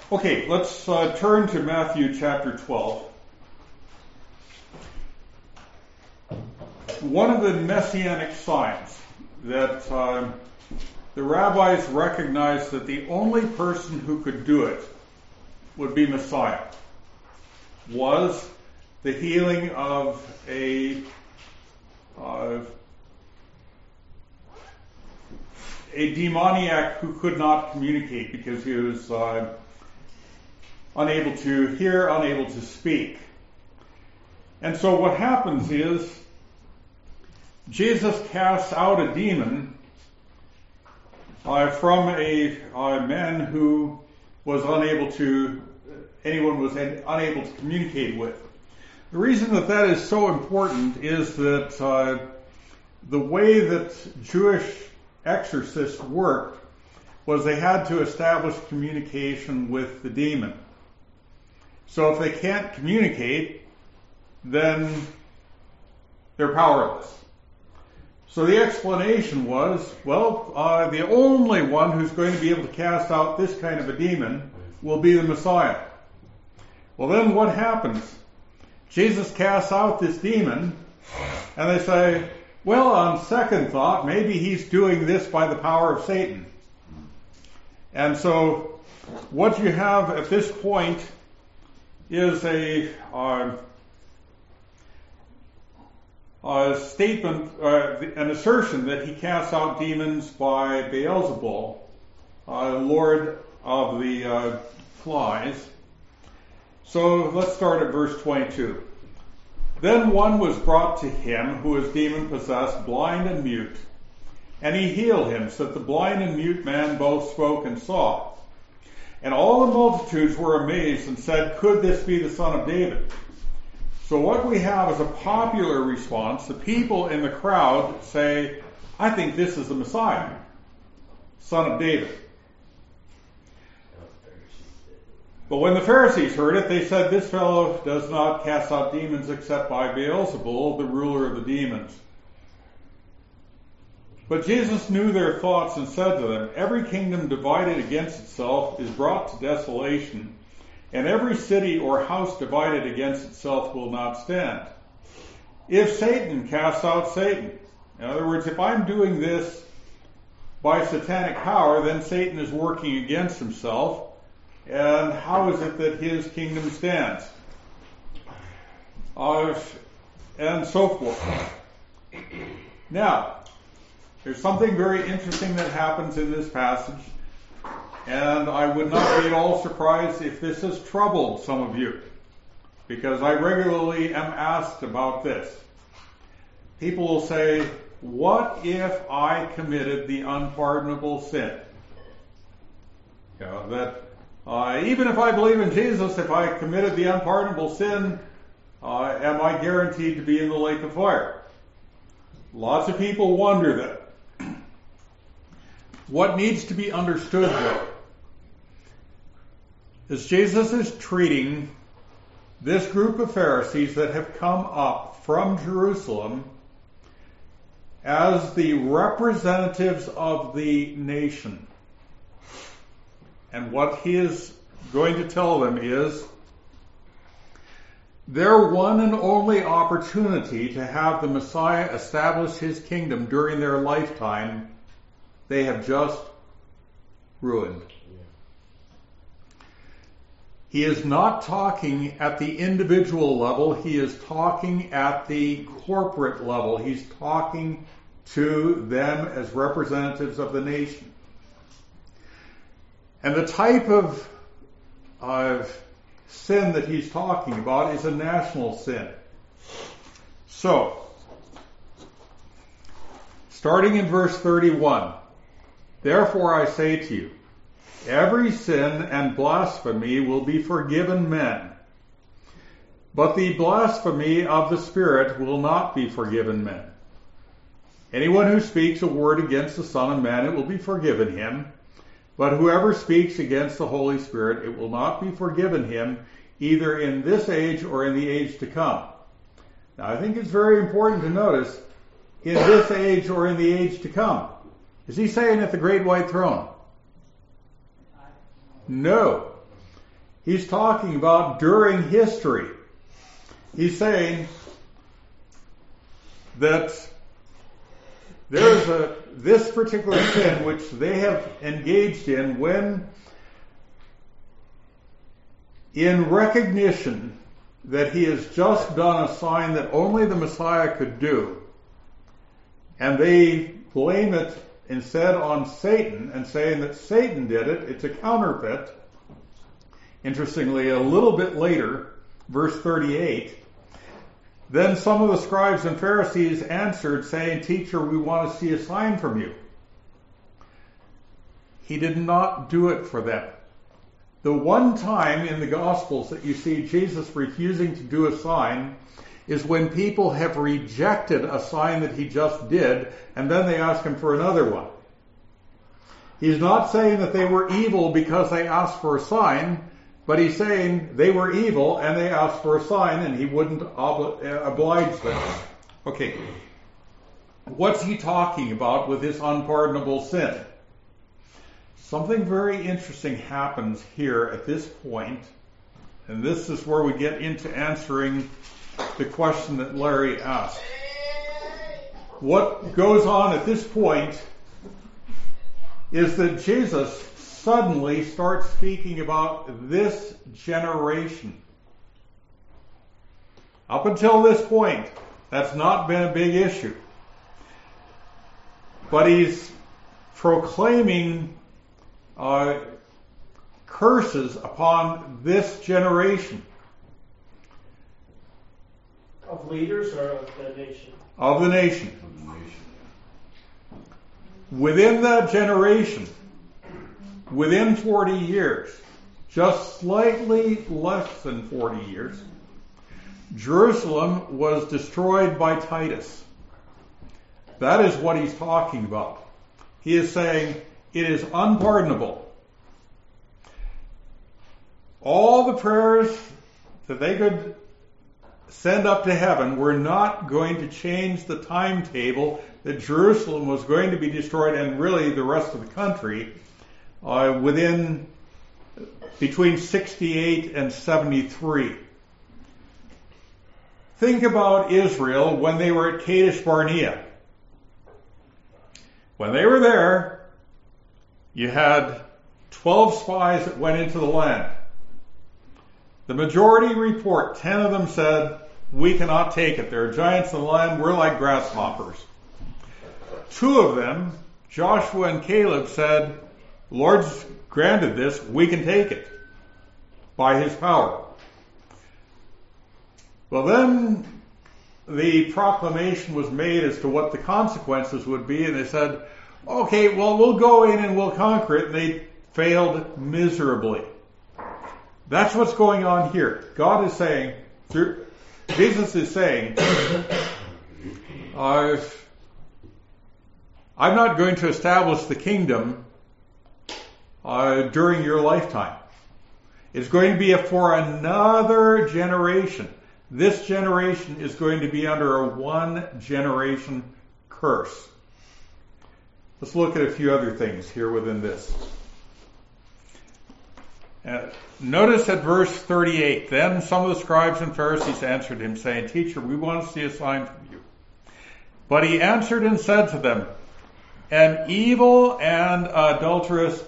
Okay, let's turn to Matthew chapter 12. One of the messianic signs that the rabbis recognized that the only person who could do it would be Messiah was the healing of a demoniac who could not communicate because he was unable to hear, unable to speak. And so what happens is Jesus casts out a demon from a man who was unable to communicate with. The reason that is so important is that the way that Jewish exorcists worked was they had to establish communication with the demon. So if they can't communicate, then they're powerless. So the explanation was, the only one who's going to be able to cast out this kind of a demon will be the Messiah. Well, then what happens? Jesus casts out this demon, and they say, well, on second thought, maybe he's doing this by the power of Satan. And so what you have at this point is a statement, an assertion that he casts out demons by Beelzebul, Lord of the flies. So let's start at verse 22. Then one was brought to him who was demon-possessed, blind and mute, and he healed him, so that the blind and mute man both spoke and saw. And all the multitudes were amazed and said, could this be the Son of David? So what we have is a popular response. The people in the crowd say, I think this is the Messiah, Son of David. But when the Pharisees heard it, they said, this fellow does not cast out demons except by Beelzebul, the ruler of the demons. But Jesus knew their thoughts and said to them, every kingdom divided against itself is brought to desolation, and every city or house divided against itself will not stand. If Satan casts out Satan, in other words, if I'm doing this by satanic power, then Satan is working against himself. And how is it that his kingdom stands? And so forth. Now, there's something very interesting that happens in this passage, and I would not be at all surprised if this has troubled some of you, because I regularly am asked about this. People will say, what if I committed the unpardonable sin? Even if I believe in Jesus, if I committed the unpardonable sin, am I guaranteed to be in the lake of fire? Lots of people wonder that. What needs to be understood, though, is Jesus is treating this group of Pharisees that have come up from Jerusalem as the representatives of the nation. And what he is going to tell them is their one and only opportunity to have the Messiah establish his kingdom during their lifetime, they have just ruined. He is not talking at the individual level. He is talking at the corporate level. He's talking to them as representatives of the nation. And the type of sin that he's talking about is a national sin. So, starting in verse 31, therefore I say to you, every sin and blasphemy will be forgiven men, but the blasphemy of the Spirit will not be forgiven men. Anyone who speaks a word against the Son of Man, it will be forgiven him. But whoever speaks against the Holy Spirit, it will not be forgiven him, either in this age or in the age to come. Now, I think it's very important to notice, in this age or in the age to come. Is he saying at the great white throne? No. He's talking about during history. He's saying that there's this particular sin which they have engaged in when, in recognition that he has just done a sign that only the Messiah could do, and they blame it instead on Satan and saying that Satan did it, it's a counterfeit. Interestingly, a little bit later, verse 38, then some of the scribes and Pharisees answered, saying, Teacher, we want to see a sign from you. He did not do it for them. The one time in the Gospels that you see Jesus refusing to do a sign is when people have rejected a sign that he just did, and then they ask him for another one. He's not saying that they were evil because they asked for a sign, but he's saying they were evil and they asked for a sign and he wouldn't oblige them. Okay. What's he talking about with this unpardonable sin? Something very interesting happens here at this point, and this is where we get into answering the question that Larry asked. What goes on at this point is that Jesus suddenly starts speaking about this generation. Up until this point, that's not been a big issue. But he's proclaiming curses upon this generation. Of leaders or of the nation? Of the nation. Within that generation, within 40 years, just slightly less than 40 years, Jerusalem was destroyed by Titus. That is what he's talking about. He is saying it is unpardonable. All the prayers that they could send up to heaven were not going to change the timetable that Jerusalem was going to be destroyed, and really the rest of the country, within between 68 and 73. Think about Israel when they were at Kadesh Barnea. When they were there, you had 12 spies that went into the land. The majority report, 10 of them said, we cannot take it. There are giants in the land, we're like grasshoppers. 2 of them, Joshua and Caleb, said, the Lord's granted this, we can take it by his power. Well, then the proclamation was made as to what the consequences would be, and they said, okay, well, we'll go in and we'll conquer it, and they failed miserably. That's what's going on here. God is saying, Jesus is saying, I'm not going to establish the kingdom during your lifetime. It's going to be for another generation. This generation is going to be under a 1-generation curse. Let's look at a few other things here within this. Notice at verse 38, then some of the scribes and Pharisees answered him, saying, Teacher, we want to see a sign from you. But he answered and said to them, an evil and adulterous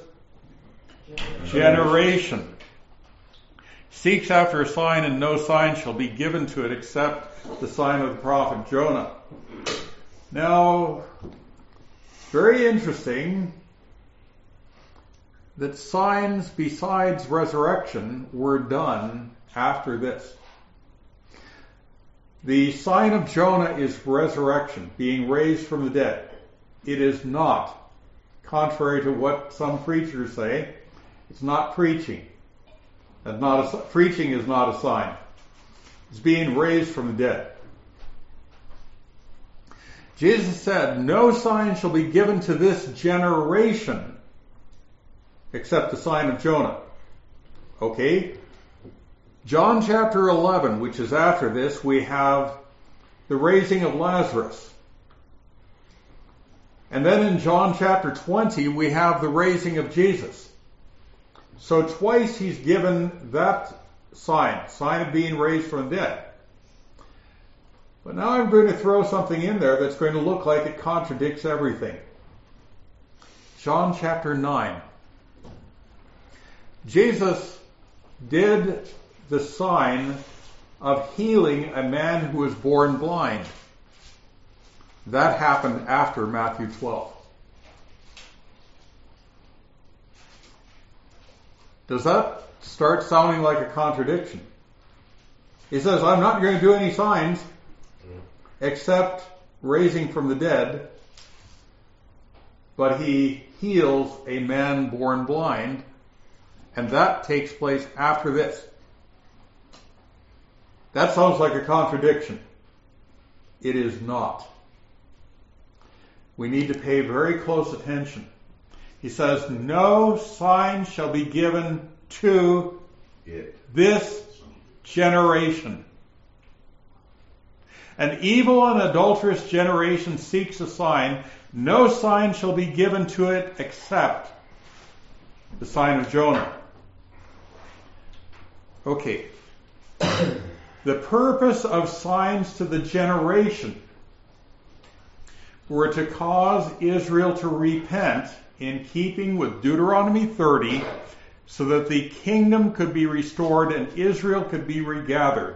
generation seeks after a sign, and no sign shall be given to it except the sign of the prophet Jonah. Now, very interesting that signs besides resurrection were done after this. The sign of Jonah is resurrection, being raised from the dead. It is not, contrary to what some preachers say, it's not preaching. Preaching is not a sign. It's being raised from the dead. Jesus said, no sign shall be given to this generation except the sign of Jonah. Okay? John chapter 11, which is after this, we have the raising of Lazarus. And then in John chapter 20, we have the raising of Jesus. So twice he's given that sign of being raised from the dead. But now I'm going to throw something in there that's going to look like it contradicts everything. John chapter 9. Jesus did the sign of healing a man who was born blind. That happened after Matthew 12. Does that start sounding like a contradiction? He says, I'm not going to do any signs except raising from the dead, but he heals a man born blind, and that takes place after this. That sounds like a contradiction. It is not. We need to pay very close attention. He says, no sign shall be given to this generation. An evil and adulterous generation seeks a sign. No sign shall be given to it except the sign of Jonah. Okay. The purpose of signs to the generation were to cause Israel to repent in keeping with Deuteronomy 30 so that the kingdom could be restored and Israel could be regathered.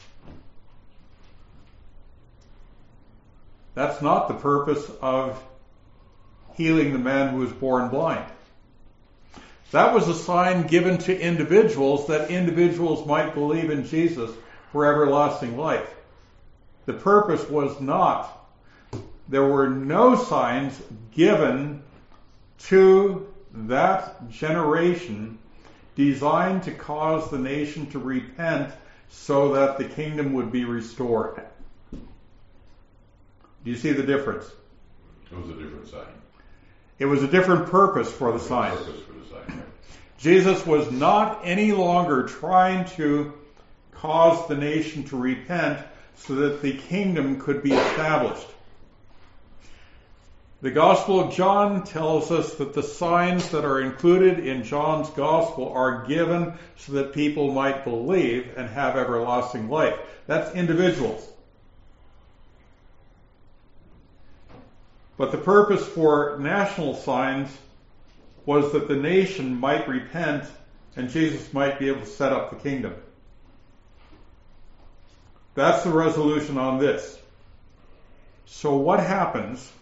That's not the purpose of healing the man who was born blind. That was a sign given to individuals that individuals might believe in Jesus for everlasting life. The purpose was not. There were no signs given to that generation designed to cause the nation to repent so that the kingdom would be restored. Do you see the difference? It was a different sign. It was a different purpose for the sign. Jesus was not any longer trying to cause the nation to repent so that the kingdom could be established. The Gospel of John tells us that the signs that are included in John's Gospel are given so that people might believe and have everlasting life. That's individuals. But the purpose for national signs was that the nation might repent and Jesus might be able to set up the kingdom. That's the resolution on this. So what happens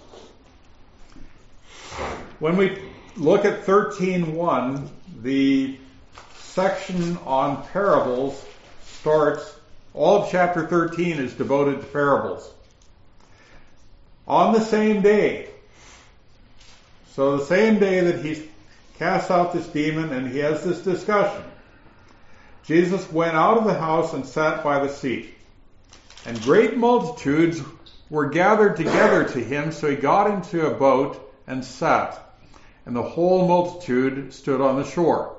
when we look at 13:1? The section on parables starts. All of chapter 13 is devoted to parables. On the same day, so the same day that he casts out this demon and he has this discussion, Jesus went out of the house and sat by the sea. And great multitudes were gathered together to him, so he got into a boat and sat. And the whole multitude stood on the shore.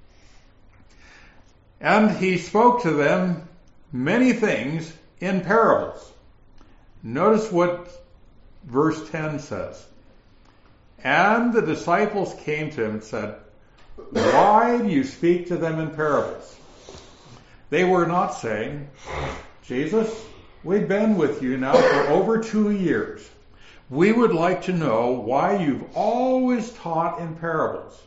And he spoke to them many things in parables. Notice what verse 10 says. And the disciples came to him and said, why do you speak to them in parables? They were not saying, Jesus, we've been with you now for over 2 years. We would like to know why you've always taught in parables.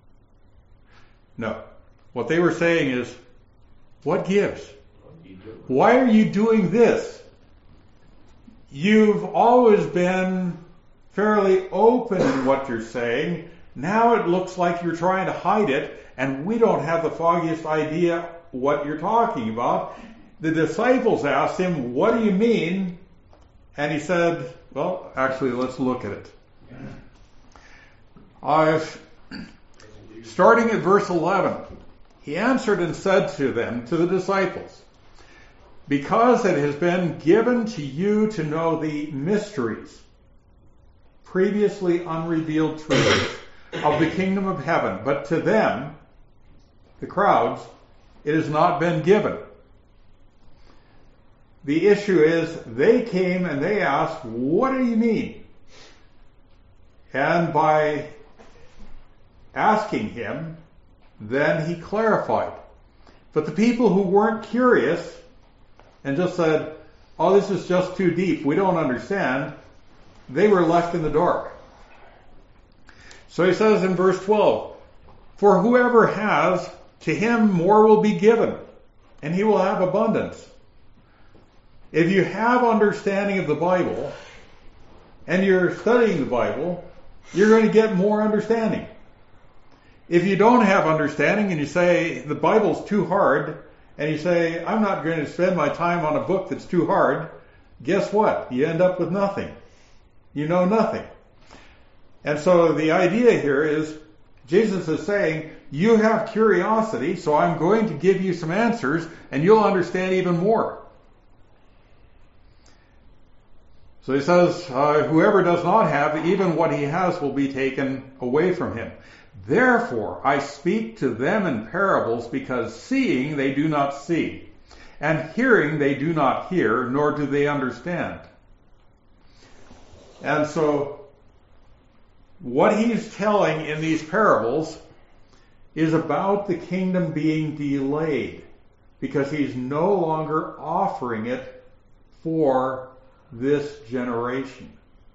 No. What they were saying is, what gives? Why are you doing this? You've always been fairly open in what you're saying. Now it looks like you're trying to hide it, and we don't have the foggiest idea what you're talking about. The disciples asked him, what do you mean? And he said, well, actually, let's look at it. Starting at verse 11, he answered and said to them, to the disciples, because it has been given to you to know the mysteries, previously unrevealed truths of the kingdom of heaven, but to them, the crowds, it has not been given. The issue is, they came and they asked, what do you mean? And by asking him, then he clarified. But the people who weren't curious and just said, oh, this is just too deep, we don't understand, they were left in the dark. So he says in verse 12, for whoever has, to him more will be given, and he will have abundance. If you have understanding of the Bible, and you're studying the Bible, you're going to get more understanding. If you don't have understanding and you say the Bible's too hard, and you say, I'm not going to spend my time on a book that's too hard, guess what? You end up with nothing. You know nothing. And so the idea here is, Jesus is saying, you have curiosity, so I'm going to give you some answers, and you'll understand even more. So he says, whoever does not have, even what he has will be taken away from him. Therefore, I speak to them in parables, because seeing they do not see, and hearing they do not hear, nor do they understand. And so, what he's telling in these parables is about the kingdom being delayed, because he's no longer offering it for this generation.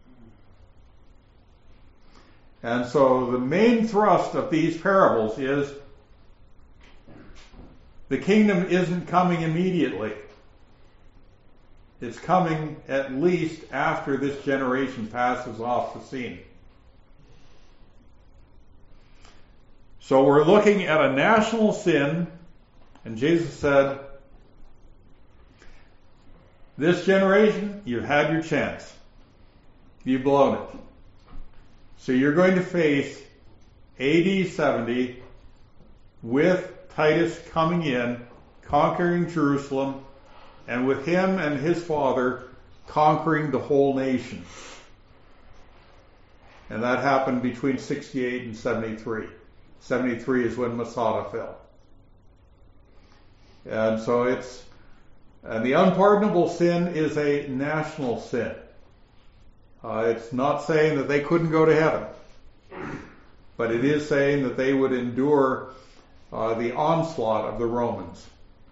And so the main thrust of these parables is the kingdom isn't coming immediately. It's coming at least after this generation passes off the scene. So we're looking at a national sin, and Jesus said, this generation, you've had your chance. You've blown it. So you're going to face AD 70 with Titus coming in, conquering Jerusalem, and with him and his father conquering the whole nation. And that happened between 68 and 73. 73 is when Masada fell. And so and the unpardonable sin is a national sin. It's not saying that they couldn't go to heaven, but it is saying that they would endure the onslaught of the Romans.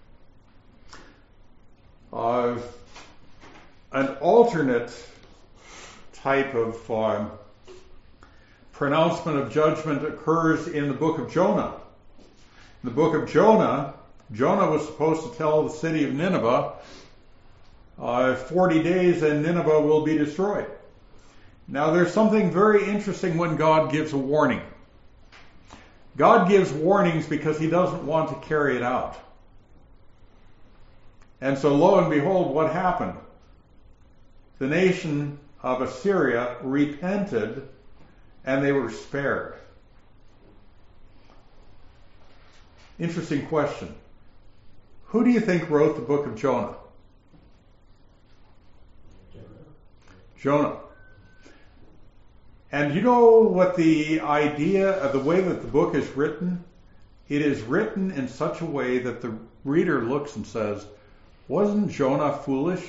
An alternate type of pronouncement of judgment occurs in the book of Jonah. In the book of Jonah, Jonah was supposed to tell the city of Nineveh, 40 days and Nineveh will be destroyed. Now there's something very interesting when God gives a warning. God gives warnings because he doesn't want to carry it out. And so lo and behold, what happened? The nation of Assyria repented and they were spared. Interesting question. Who do you think wrote the book of Jonah? Jonah. And you know what the idea of the way that the book is written? It is written in such a way that the reader looks and says, wasn't Jonah foolish?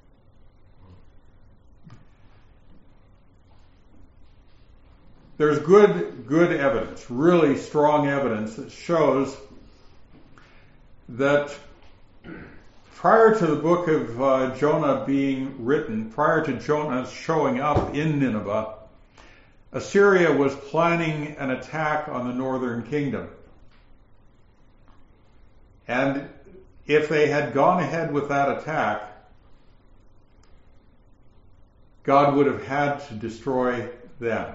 There's good evidence, really strong evidence that shows that prior to the book of Jonah being written, prior to Jonah showing up in Nineveh, Assyria was planning an attack on the northern kingdom. And if they had gone ahead with that attack, God would have had to destroy them.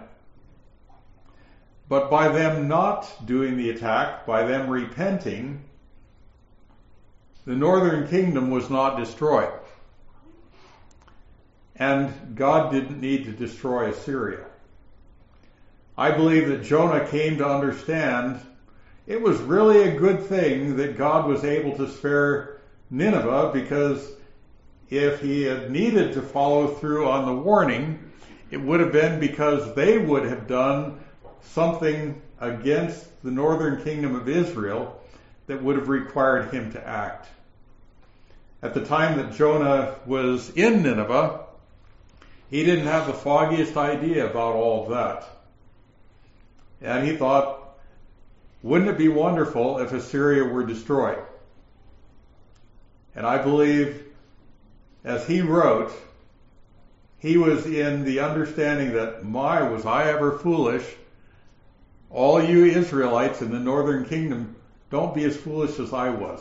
But by them not doing the attack, by them repenting, the northern kingdom was not destroyed. And God didn't need to destroy Assyria. I believe that Jonah came to understand it was really a good thing that God was able to spare Nineveh, because if he had needed to follow through on the warning, it would have been because they would have done something against the northern kingdom of Israel that would have required him to act. At the time that Jonah was in Nineveh, he didn't have the foggiest idea about all of that. And he thought, wouldn't it be wonderful if Assyria were destroyed? And I believe, as he wrote, he was in the understanding that, my, was I ever foolish? All you Israelites in the northern kingdom, don't be as foolish as I was.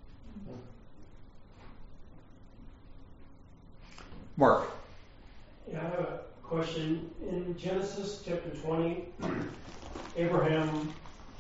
Mark. Yeah, I have a question. In Genesis chapter 20, Abraham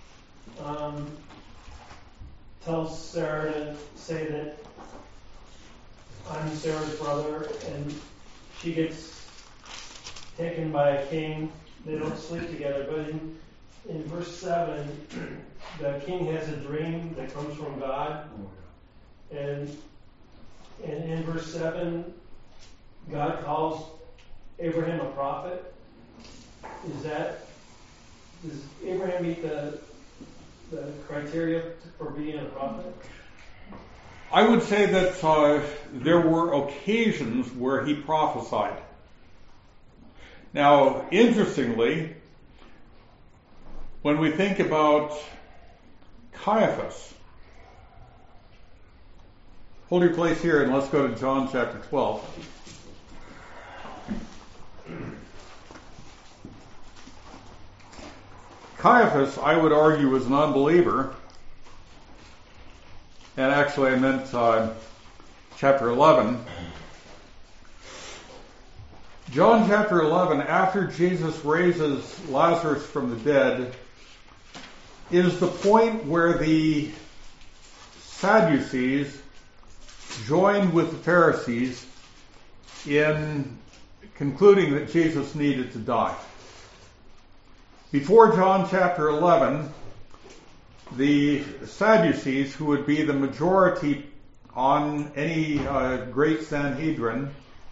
tells Sarah to say that I'm Sarah's brother, and she gets taken by a king. They don't sleep together, but in verse 7, the king has a dream that comes from God, and in verse 7, God calls Abraham a prophet. Does Abraham meet the criteria for being a prophet? I would say that there were occasions where he prophesied. Now, interestingly, when we think about Caiaphas, hold your place here and let's go to John chapter 12. Caiaphas, I would argue, was an unbeliever. And actually I meant chapter 11. John chapter 11, after Jesus raises Lazarus from the dead, is the point where the Sadducees joined with the Pharisees in concluding that Jesus needed to die. Before John chapter 11, the Sadducees, who would be the majority on any great Sanhedrin,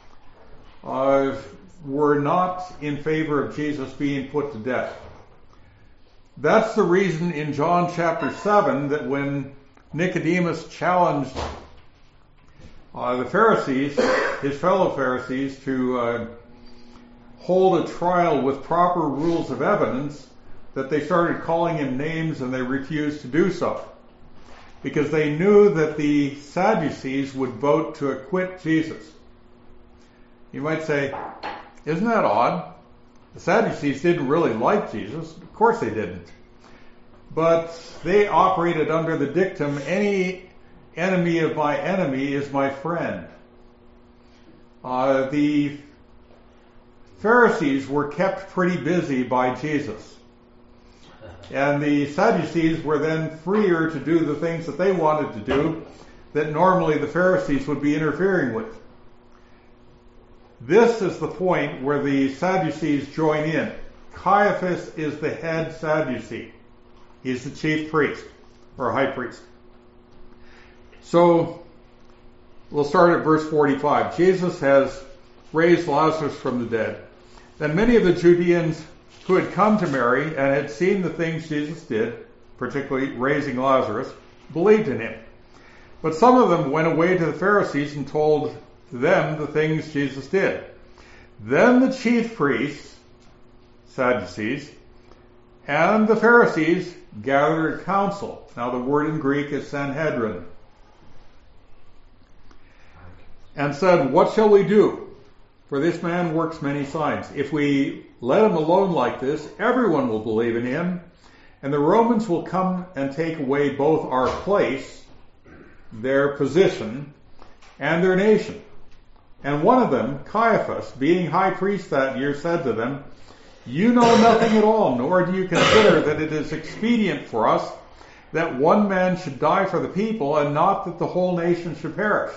were not in favor of Jesus being put to death. That's the reason in John chapter 7 that when Nicodemus challenged the Pharisees, his fellow Pharisees, to hold a trial with proper rules of evidence, that they started calling him names and they refused to do so. Because they knew that the Sadducees would vote to acquit Jesus. You might say, isn't that odd? The Sadducees didn't really like Jesus. Of course they didn't. But they operated under the dictum, any enemy of my enemy is my friend. The Pharisees were kept pretty busy by Jesus. And the Sadducees were then freer to do the things that they wanted to do that normally the Pharisees would be interfering with. This is the point where the Sadducees join in. Caiaphas is the head Sadducee. He's the chief priest, or high priest. So, we'll start at verse 45. Jesus has raised Lazarus from the dead. Then many of the Judeans who had come to Mary and had seen the things Jesus did, particularly raising Lazarus, believed in him. But some of them went away to the Pharisees and told them the things Jesus did. Then the chief priests, Sadducees, and the Pharisees gathered a council. Now the word in Greek is Sanhedrin. And said, what shall we do? For this man works many signs. If we let him alone like this, everyone will believe in him, and the Romans will come and take away both our place, their position, and their nation. And one of them, Caiaphas, being high priest that year, said to them, you know nothing at all, nor do you consider that it is expedient for us that one man should die for the people, and not that the whole nation should perish.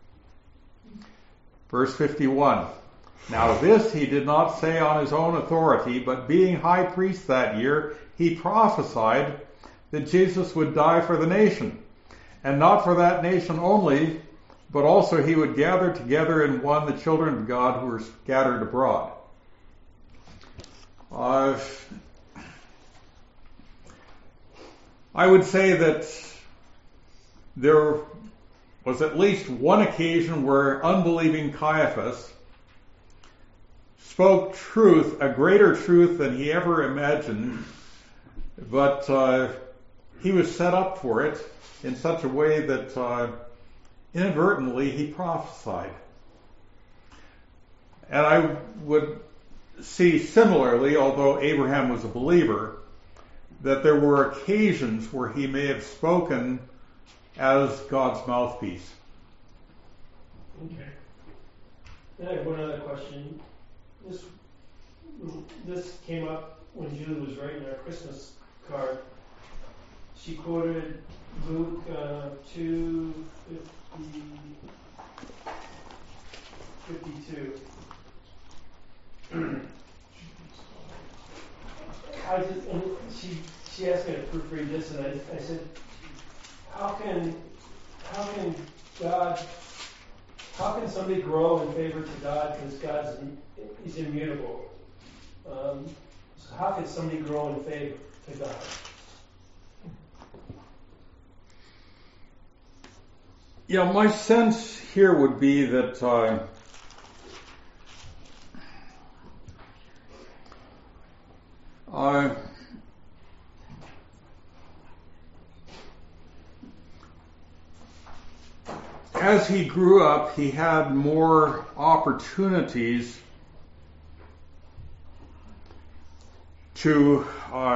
Verse 51. Now this he did not say on his own authority, but being high priest that year, he prophesied that Jesus would die for the nation, and not for that nation only, but also he would gather together in one the children of God who were scattered abroad. I would say that there was at least one occasion where unbelieving Caiaphas spoke truth, a greater truth than he ever imagined, but he was set up for it in such a way that inadvertently he prophesied. And I would see similarly, although Abraham was a believer, that there were occasions where he may have spoken as God's mouthpiece. Okay. Then I have one other question. This came up when Julie was writing our Christmas card. She quoted Luke 2:52. And she asked me to proofread this, and I said, how can somebody grow in favor to God because He's immutable? So how can somebody grow in favor to God? Yeah, my sense here would be that as he grew up, he had more opportunities to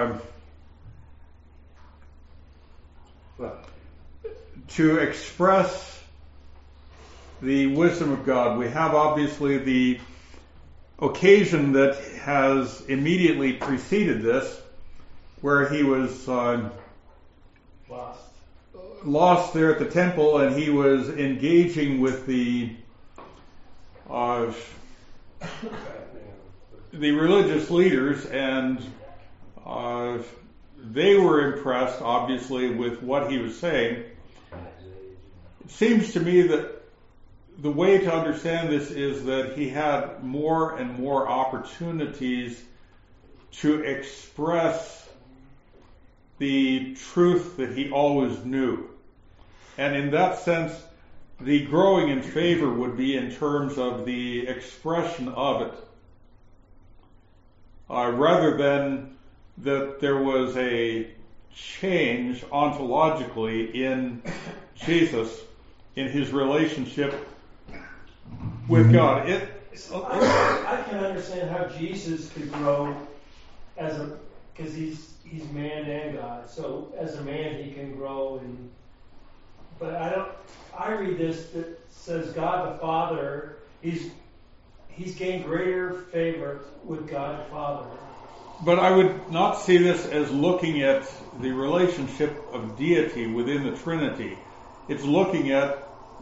express the wisdom of God. We have obviously the occasion that has immediately preceded this, where he was lost there at the temple, and he was engaging with the religious leaders, and they were impressed, obviously, with what he was saying. It seems to me that the way to understand this is that he had more and more opportunities to express the truth that he always knew. And in that sense, the growing in favor would be in terms of the expression of it, rather than that there was a change ontologically in Jesus, in his relationship with God. I can understand how Jesus could grow because he's man and God. So as a man, he can grow, but I read this that says God the Father, he's gained greater favor with God the Father. But I would not see this as looking at the relationship of deity within the Trinity. It's looking at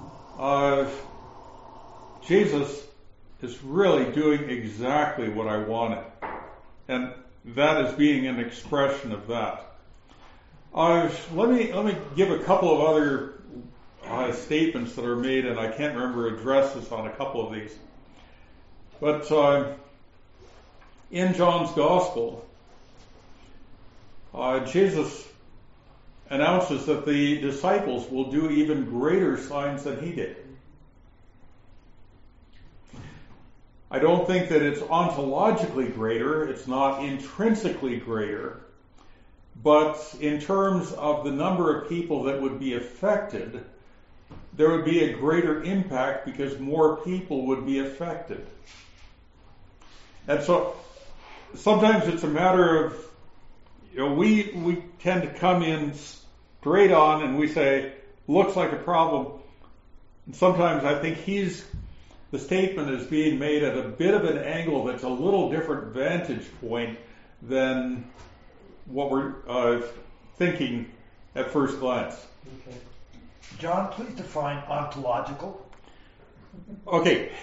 Jesus is really doing exactly what I wanted. And that is being an expression of that. Let me give a couple of other statements that are made, and I can't remember addresses on a couple of these. But in John's Gospel, Jesus announces that the disciples will do even greater signs than he did. I don't think that it's ontologically greater, it's not intrinsically greater, but in terms of the number of people that would be affected, there would be a greater impact because more people would be affected. And so sometimes it's a matter of, we tend to come in straight on and we say, looks like a problem. And sometimes I think the statement is being made at a bit of an angle that's a little different vantage point than what we're thinking at first glance. Okay. John, please define ontological. Okay.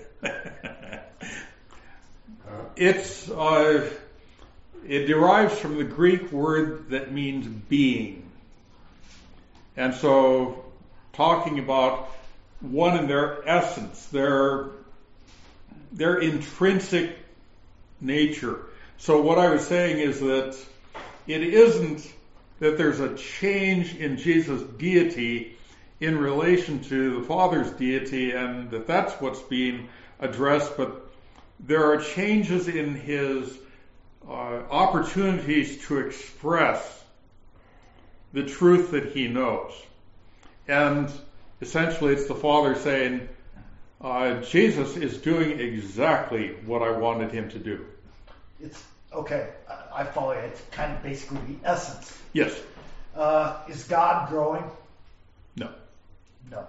It derives from the Greek word that means being. And so talking about one in their essence, their intrinsic nature. So what I was saying is that it isn't that there's a change in Jesus' deity in relation to the Father's deity and that's what's being addressed, but there are changes in his opportunities to express the truth that he knows. And essentially it's the Father saying, Jesus is doing exactly what I wanted him to do. It's okay. I follow you. It's kind of basically the essence. Yes. Is God growing? No. No.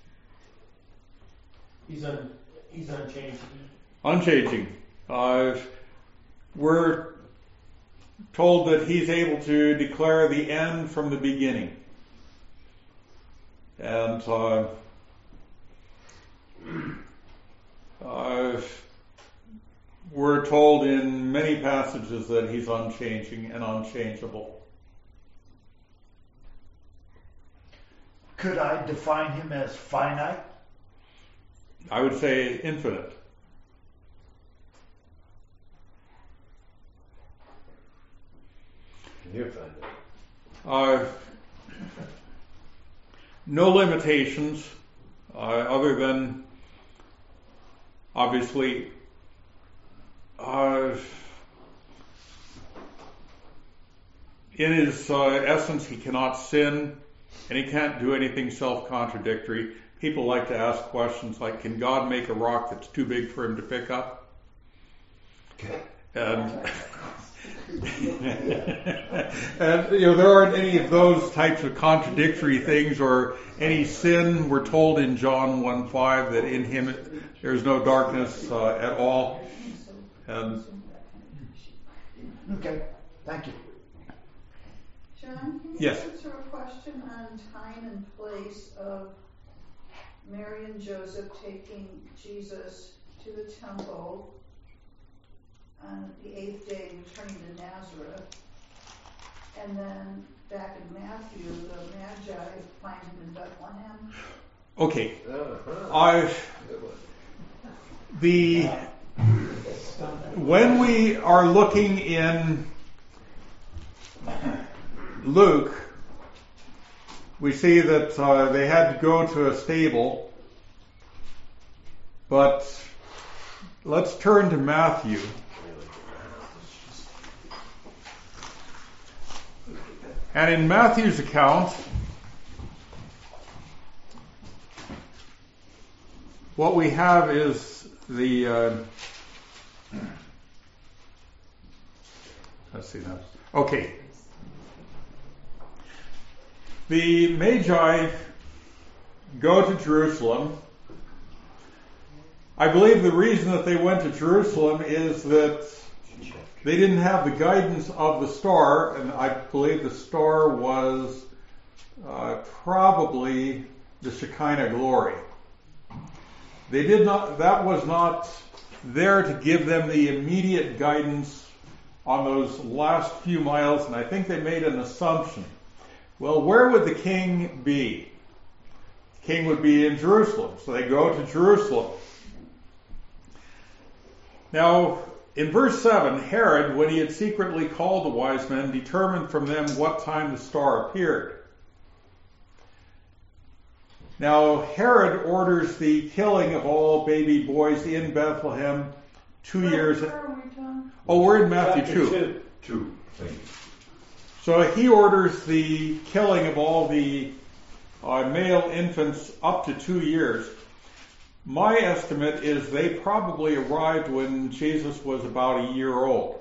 He's unchanging. Unchanging. We're told that he's able to declare the end from the beginning. And we're told in many passages that he's unchanging and unchangeable. Could I define him as finite? I would say infinite. You're fine. No limitations other than obviously in his essence he cannot sin and he can't do anything self-contradictory. People like to ask questions like, can God make a rock that's too big for him to pick up? And and there aren't any of those types of contradictory things or any sin. We're told in John 1:5 that in him there's no darkness at all. And Okay, thank you. John, can you yes. answer a question on time and place of Mary and Joseph taking Jesus to the temple on the 8th day, returning to Nazareth, and then back in Matthew, the Magi find him in Bethlehem? Okay. When we are looking in Luke, we see that they had to go to a stable, but let's turn to Matthew. And in Matthew's account, what we have is the let's see now. Okay. The Magi go to Jerusalem. I believe the reason that they went to Jerusalem is that they didn't have the guidance of the star, and I believe the star was probably the Shekinah glory. They did not. That was not there to give them the immediate guidance on those last few miles, and I think they made an assumption. Well, where would the king be? The king would be in Jerusalem, so they go to Jerusalem. Now, in verse 7, Herod, when he had secretly called the wise men, determined from them what time the star appeared. Now, Herod orders the killing of all baby boys in Bethlehem 2 years. Where are we, John? Oh, we're in Matthew 2. 2 things. So he orders the killing of all the male infants up to 2 years. My estimate is they probably arrived when Jesus was about a year old.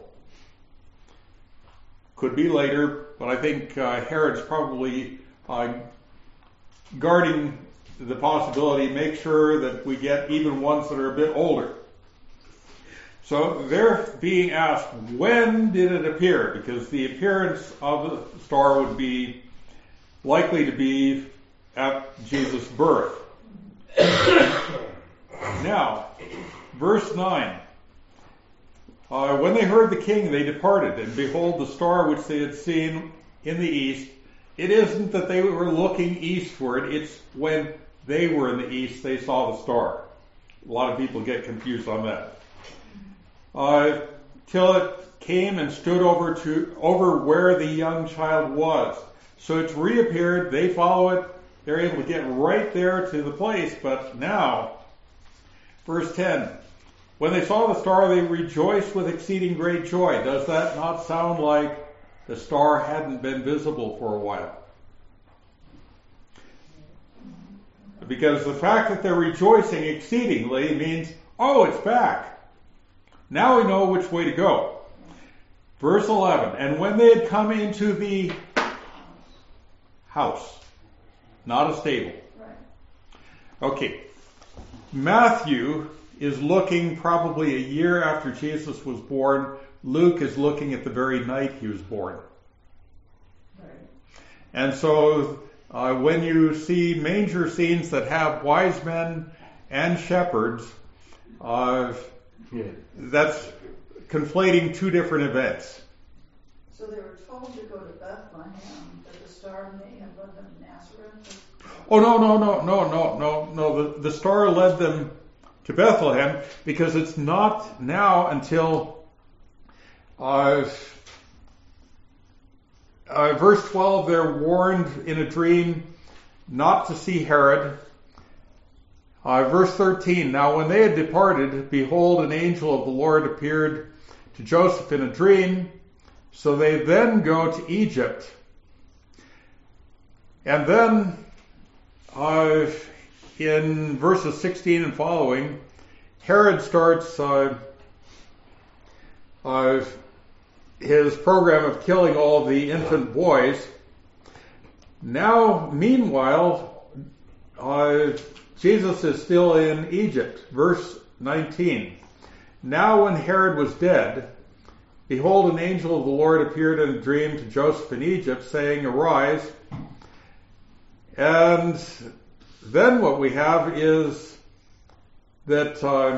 Could be later, but I think Herod's probably guarding the possibility, make sure that we get even ones that are a bit older. So they're being asked, when did it appear? Because the appearance of the star would be likely to be at Jesus' birth. Now, verse 9. When they heard the king, they departed, and behold, the star which they had seen in the east. It isn't that they were looking eastward, it's when they were in the east they saw the star. A lot of people get confused on that. Till it came and stood over where the young child was. So it's reappeared, they follow it, they're able to get right there to the place, but now, verse 10, when they saw the star, they rejoiced with exceeding great joy. Does that not sound like the star hadn't been visible for a while? Because the fact that they're rejoicing exceedingly means, oh, it's back. Now we know which way to go. Verse 11, and when they had come into the house, not a stable. Right. Okay. Matthew is looking probably a year after Jesus was born. Luke is looking at the very night he was born. Right. And so when you see manger scenes that have wise men and shepherds, that's conflating two different events. So they were told to go to Bethlehem, but the star may have led them to Nazareth? Oh, no. The star led them to Bethlehem because it's not now until verse 12, they're warned in a dream not to see Herod. Verse 13, now when they had departed, behold, an angel of the Lord appeared to Joseph in a dream. So they then go to Egypt. And then in verses 16 and following, Herod starts his program of killing all the infant boys. Now, meanwhile, Jesus is still in Egypt. Verse 19. Now when Herod was dead, behold, an angel of the Lord appeared in a dream to Joseph in Egypt, saying, arise. And then what we have is that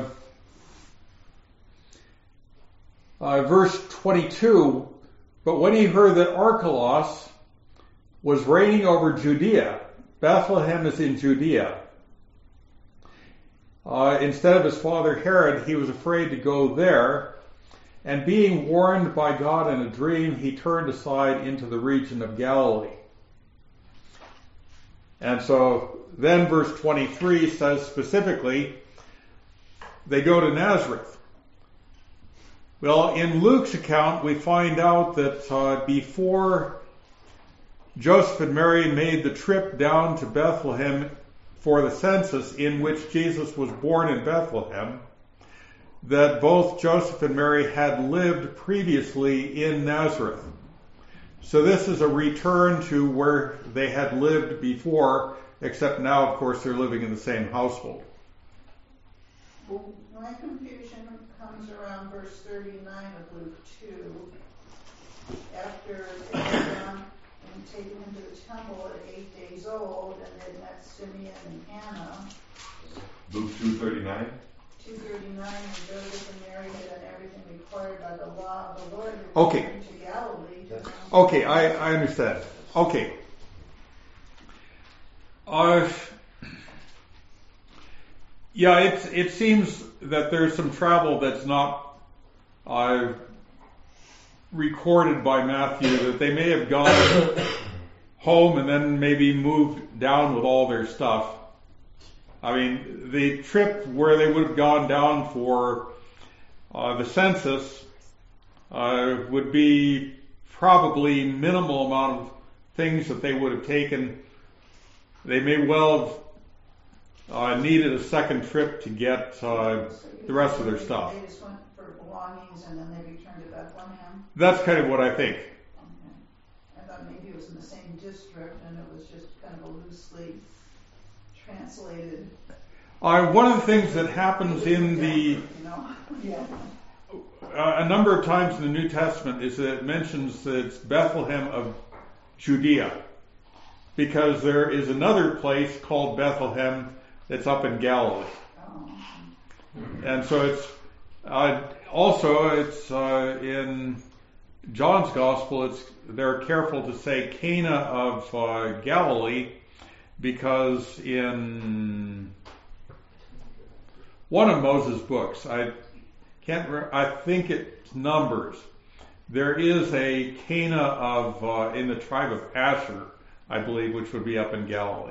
verse 22, but when he heard that Archelaus was reigning over Judea, Bethlehem is in Judea, instead of his father Herod, he was afraid to go there, and being warned by God in a dream, he turned aside into the region of Galilee. And so then verse 23 says specifically, they go to Nazareth. Well, in Luke's account, we find out that before Joseph and Mary made the trip down to Bethlehem for the census in which Jesus was born in Bethlehem, that both Joseph and Mary had lived previously in Nazareth. So this is a return to where they had lived before, except now, of course, they're living in the same household. Well, my confusion comes around verse 39 of Luke 2. After they had gone and taken him to the temple at 8 days old, and they met Simeon and Hannah. Luke 2:39. 2:39, and Joseph and Mary had done everything required by the law of the Lord. Okay. Returned to Galilee. Okay, I understand. Okay. Yeah, it seems that there's some travel that's not recorded by Matthew, that they may have gone home and then maybe moved down with all their stuff. I mean, the trip where they would have gone down for the census would be probably minimal amount of things that they would have taken. They may well have needed a second trip to get the rest of their stuff. They just went for belongings and then they returned to Bethlehem. That's kind of what I think. Okay. I thought maybe it was in the same district and it was just kind of a loosely translated. One of the things that happens in the a number of times in the New Testament is that it mentions that it's Bethlehem of Judea, because there is another place called Bethlehem that's up in Galilee. And so it's in John's Gospel, they're careful to say Cana of Galilee, because in one of Moses' books, I think it's Numbers, there is a Cana of in the tribe of Asher, I believe, which would be up in Galilee.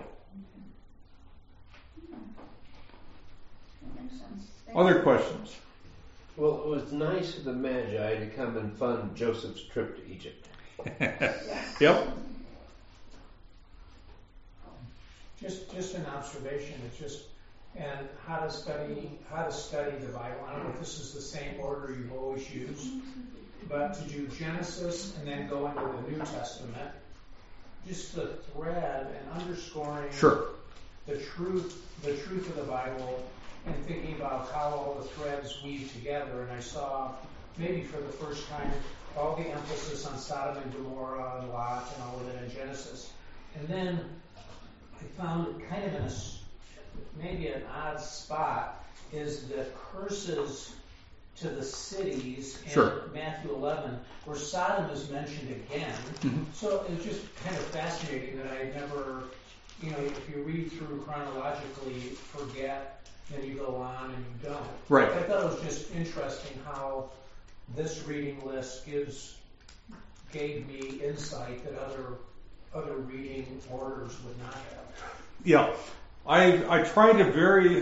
That makes sense. Other questions? Well, it was nice of the Magi to come and fund Joseph's trip to Egypt. Yep. Just an observation. It's just and how to study the Bible. I don't know if this is the same order you've always used, but to do Genesis and then go into the New Testament, just the thread and underscoring Sure. the truth of the Bible, and thinking about how all the threads weave together. And I saw, maybe for the first time, all the emphasis on Sodom and Gomorrah and Lot and all of it in Genesis. And then I found kind of in maybe an odd spot is the curses to the cities in Sure. Matthew 11, where Sodom is mentioned again. Mm-hmm. So it was just kind of fascinating that I never, if you read through chronologically, you forget, then you go on and you don't. Right. I thought it was just interesting how this reading list gave me insight that other reading orders would not have. Yeah. I try to vary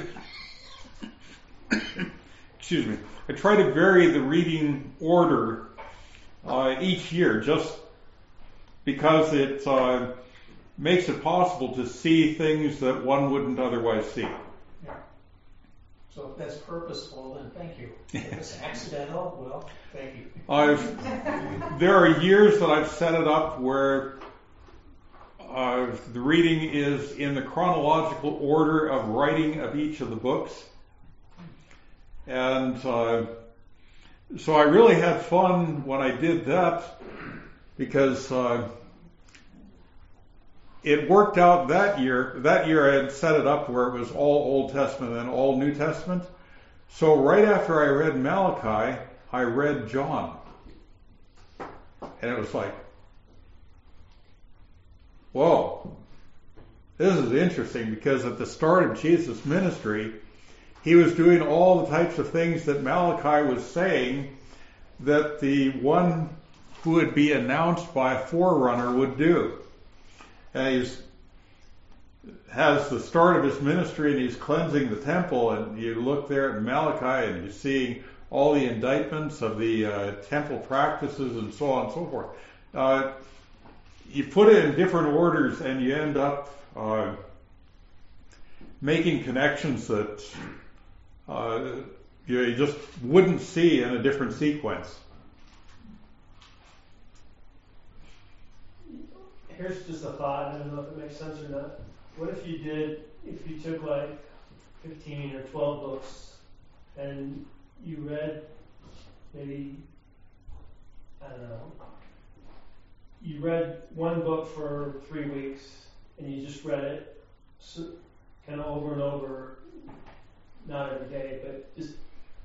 excuse me. I try to vary the reading order each year just because it makes it possible to see things that one wouldn't otherwise see. Yeah. So if that's purposeful, then thank you. If it's accidental, well, thank you. There are years that I've set it up where the reading is in the chronological order of writing of each of the books. And so I really had fun when I did that because it worked out that year. That year I had set it up where it was all Old Testament and all New Testament. So right after I read Malachi, I read John. And it was like, whoa, this is interesting because at the start of Jesus' ministry, he was doing all the types of things that Malachi was saying that the one who would be announced by a forerunner would do. And he has the start of his ministry and he's cleansing the temple, and you look there at Malachi and you're seeing all the indictments of the temple practices and so on and so forth. You put it in different orders and you end up making connections that you just wouldn't see in a different sequence. Here's just a thought, I don't know if it makes sense or not. What if you took like 15 or 12 books and you read maybe, I don't know, you read one book for 3 weeks and you just read it kind of over and over, not every day, but just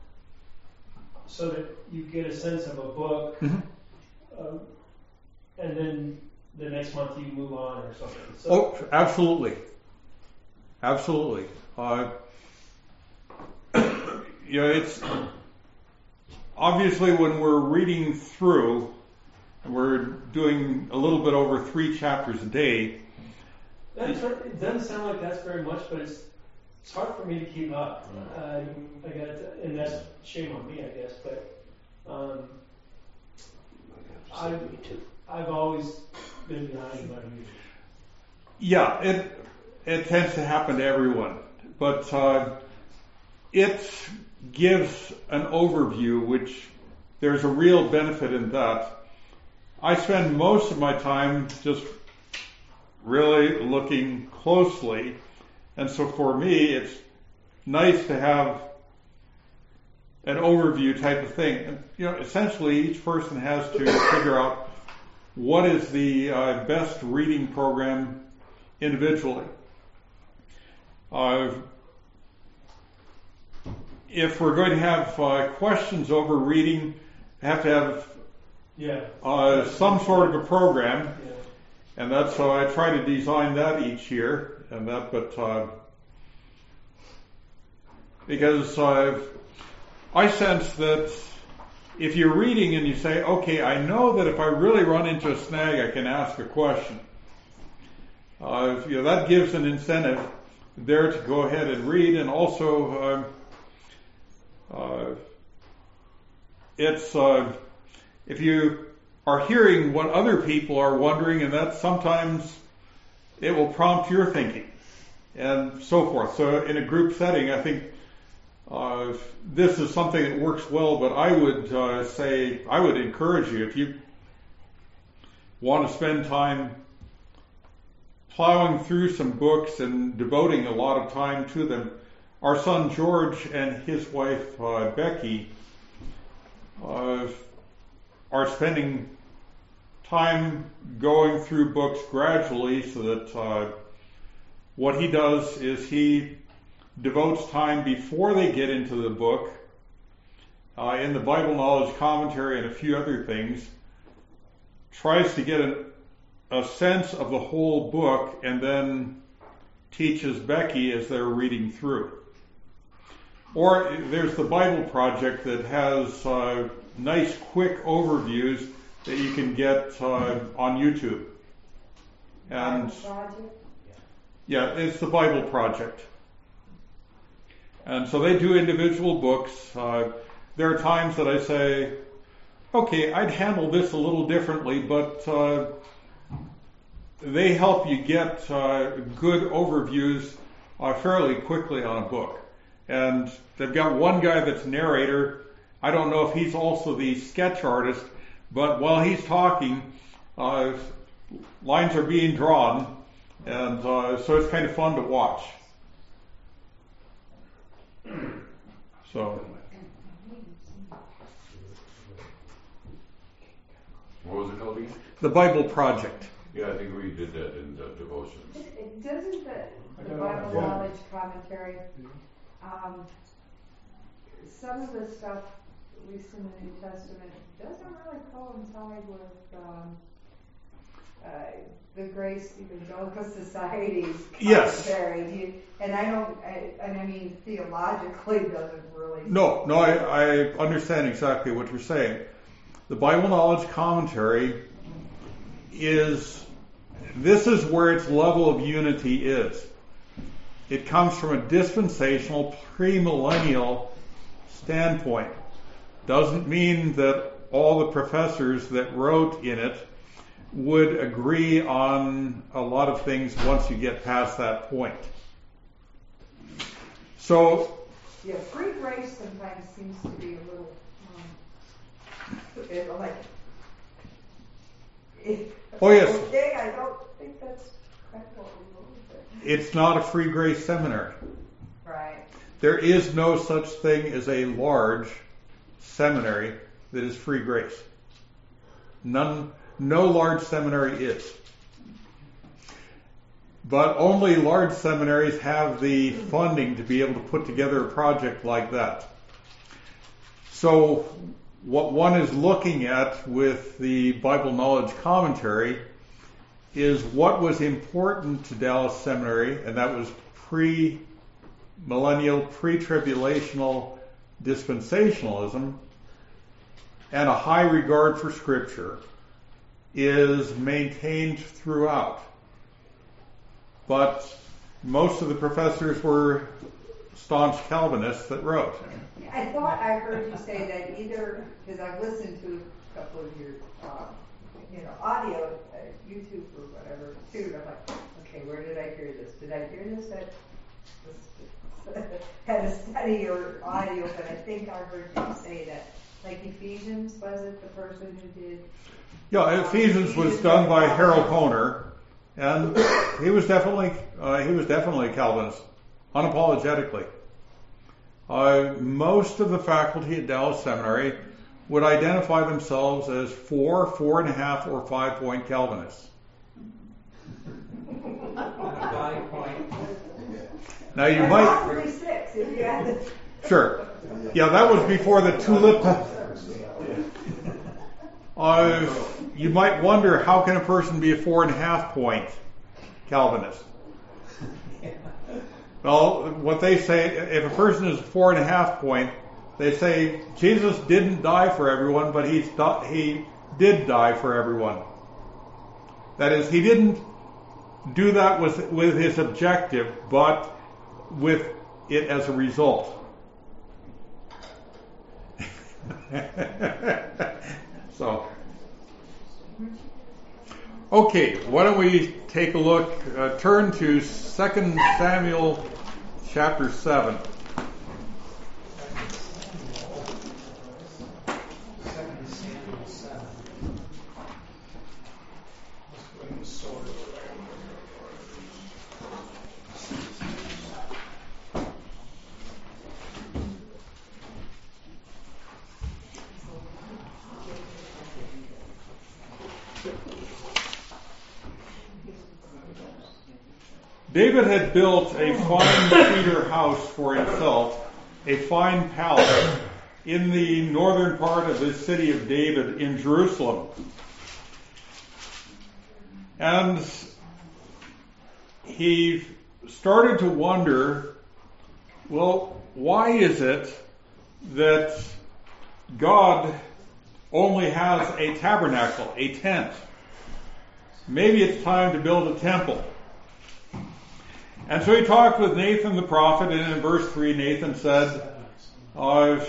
so that you get a sense of a book, and then the next month you move on or something. So, absolutely. It's obviously when we're reading through, and we're doing a little bit over 3 chapters a day. It doesn't sound like that's very much, but it's hard for me to keep up. And that's shame on me, I guess. But I've always been behind my music. Yeah, it tends to happen to everyone, but it gives an overview, which there's a real benefit in that. I spend most of my time just really looking closely, and so for me it's nice to have an overview type of thing. And, essentially each person has to figure out what is the best reading program individually. If we're going to have questions over reading, we have to have some sort of a program, and that's how I try to design that each year. And that, but because I sense that if you're reading and you say, okay, I know that if I really run into a snag, I can ask a question. That gives an incentive there to go ahead and read, and also it's if you are hearing what other people are wondering, and that sometimes it will prompt your thinking. and so forth. So in a group setting, I think this is something that works well, but I would say, I would encourage you, if you want to spend time plowing through some books and devoting a lot of time to them. Our son George and his wife Becky are spending time going through books gradually, so that what he does is he devotes time before they get into the book in the Bible Knowledge Commentary and a few other things, tries to get a sense of the whole book, and then teaches Becky as they're reading through. Or there's the Bible Project that has nice quick overviews that you can get on YouTube. And yeah, it's the Bible Project. And so they do individual books. There are times that I say, okay, I'd handle this a little differently, but they help you get good overviews fairly quickly on a book. And they've got one guy that's narrator. I don't know if he's also the sketch artist, but while he's talking, lines are being drawn, and so it's kind of fun to watch. So. What was it called again? The Bible Project. Yeah, I think we did that in the devotions. Doesn't the Bible Knowledge Commentary, some of the stuff, at least in the New Testament, doesn't really coincide with the Grace Evangelical Society's commentary. Yes. And I mean, theologically doesn't really. No, I understand exactly what you're saying. The Bible Knowledge Commentary this is where its level of unity is. It comes from a dispensational, premillennial standpoint. Doesn't mean that all the professors that wrote in it would agree on a lot of things once you get past that point. So, yeah, free grace sometimes seems to be a little oh yes, okay, I don't think that's quite what we believe. It's not a free grace seminary. Right. There is no such thing as a large seminary that is free grace. No large seminary is. But only large seminaries have the funding to be able to put together a project like that. So what one is looking at with the Bible Knowledge Commentary is what was important to Dallas Seminary, and that was pre-millennial, pre-tribulational dispensationalism, and a high regard for Scripture is maintained throughout. But most of the professors were staunch Calvinists that wrote. I thought I heard you say that either, because I've listened to a couple of your, audio, YouTube or whatever, too, and I'm like, okay, where did I hear this? Did I hear this at a study or audio? But I think I heard you say that, like Ephesians, was it the person who did? Yeah, Ephesians was done by Harold Honer, and he was definitely a Calvinist, unapologetically. Most of the faculty at Dallas Seminary would identify themselves as 4, 4.5, or 5-point Calvinists. 5 point. Now you might Probably 6 if you had to. sure, yeah, that was before the tulip. You might wonder, how can a person be a 4.5-point Calvinist? Well, what they say, if a person is 4.5 point, they say Jesus didn't die for everyone, but he did die for everyone. That is, he didn't do that with his objective, but with it as a result. So, Okay, why don't we take a look, turn to 2 Samuel chapter 7. 2 Samuel 7. Let's bring the sword over. David had built a fine cedar house for himself, a fine palace in the northern part of the city of David in Jerusalem. And he started to wonder, well, why is it that God only has a tabernacle, a tent? Maybe it's time to build a temple. And so he talked with Nathan the prophet, and in verse 3, Nathan said, go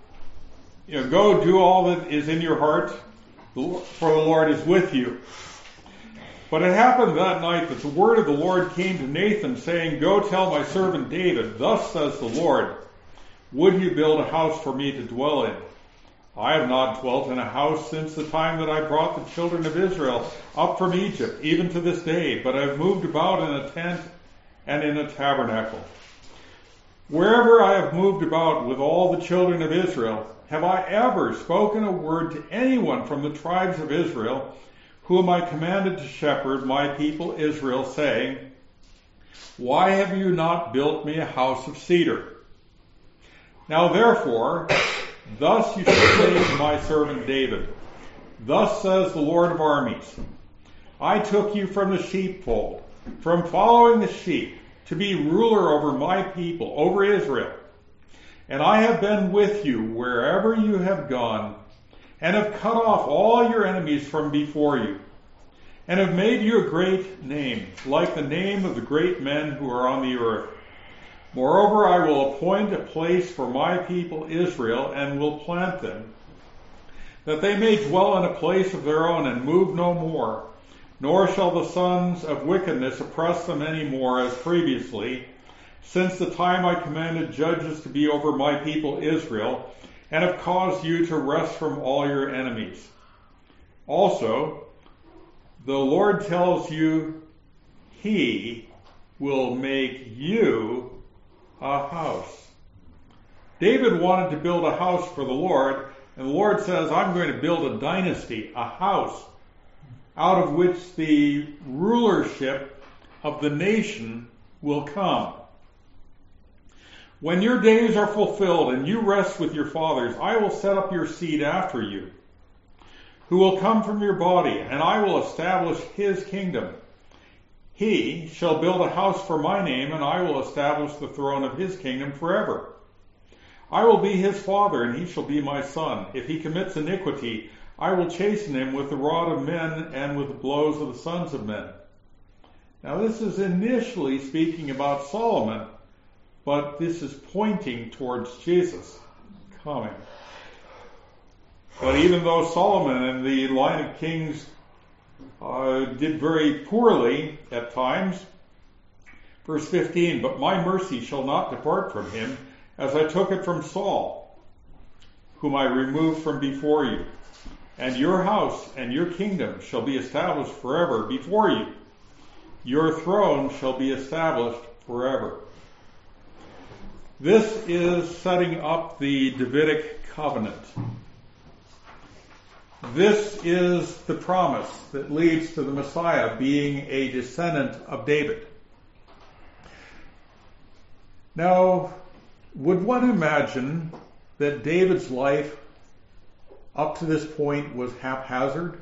do all that is in your heart, for the Lord is with you. But it happened that night that the word of the Lord came to Nathan, saying, go tell my servant David, thus says the Lord, would you build a house for me to dwell in? I have not dwelt in a house since the time that I brought the children of Israel up from Egypt, even to this day, but I have moved about in a tent and in a tabernacle. Wherever I have moved about with all the children of Israel, have I ever spoken a word to anyone from the tribes of Israel, whom I commanded to shepherd my people Israel, saying, why have you not built me a house of cedar? Now therefore, thus you shall say to my servant David, thus says the Lord of armies, I took you from the sheepfold, from following the sheep, to be ruler over my people, over Israel. And I have been with you wherever you have gone, and have cut off all your enemies from before you, and have made you a great name, like the name of the great men who are on the earth. Moreover, I will appoint a place for my people Israel, and will plant them, that they may dwell in a place of their own, and move no more. Nor shall the sons of wickedness oppress them any more as previously, since the time I commanded judges to be over my people Israel, and have caused you to rest from all your enemies. Also, the Lord tells you he will make you a house. David wanted to build a house for the Lord, and the Lord says, I'm going to build a dynasty, a house, out of which the rulership of the nation will come. When your days are fulfilled and you rest with your fathers, I will set up your seed after you, who will come from your body, and I will establish his kingdom. He shall build a house for my name, and I will establish the throne of his kingdom forever. I will be his father, and he shall be my son. If he commits iniquity, I will chasten him with the rod of men and with the blows of the sons of men. Now this is initially speaking about Solomon, but this is pointing towards Jesus coming. But even though Solomon and the line of kings did very poorly at times, verse 15, but my mercy shall not depart from him, as I took it from Saul, whom I removed from before you. And your house and your kingdom shall be established forever before you. Your throne shall be established forever. This is setting up the Davidic covenant. This is the promise that leads to the Messiah being a descendant of David. Now, would one imagine that David's life up to this point was haphazard?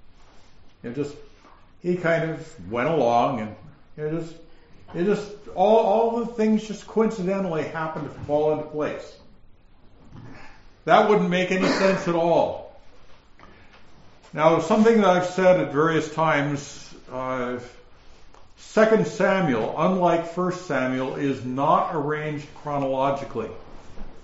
He kind of went along, and all the things just coincidentally happened to fall into place. That wouldn't make any sense at all. Now, something that I've said at various times, 2 Samuel, unlike 1 Samuel, is not arranged chronologically.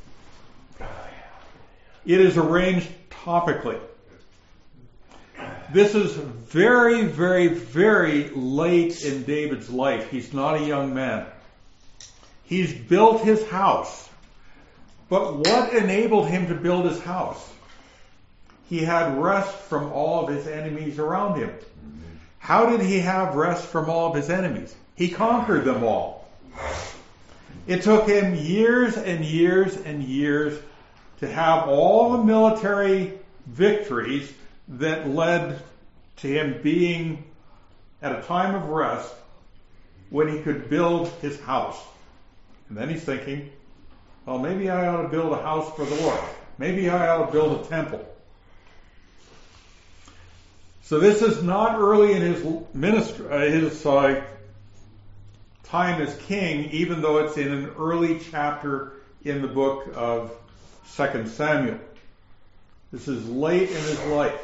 It is arranged topically. This is very, very, very late in David's life. He's not a young man. He's built his house. But what enabled him to build his house? He had rest from all of his enemies around him. How did he have rest from all of his enemies? He conquered them all. It took him years and years and years to have all the military victories that led to him being at a time of rest when he could build his house. And then he's thinking, well, maybe I ought to build a house for the Lord. Maybe I ought to build a temple. So this is not early in his ministry, his time as king, even though it's in an early chapter in the book of 2 Samuel. This is late in his life.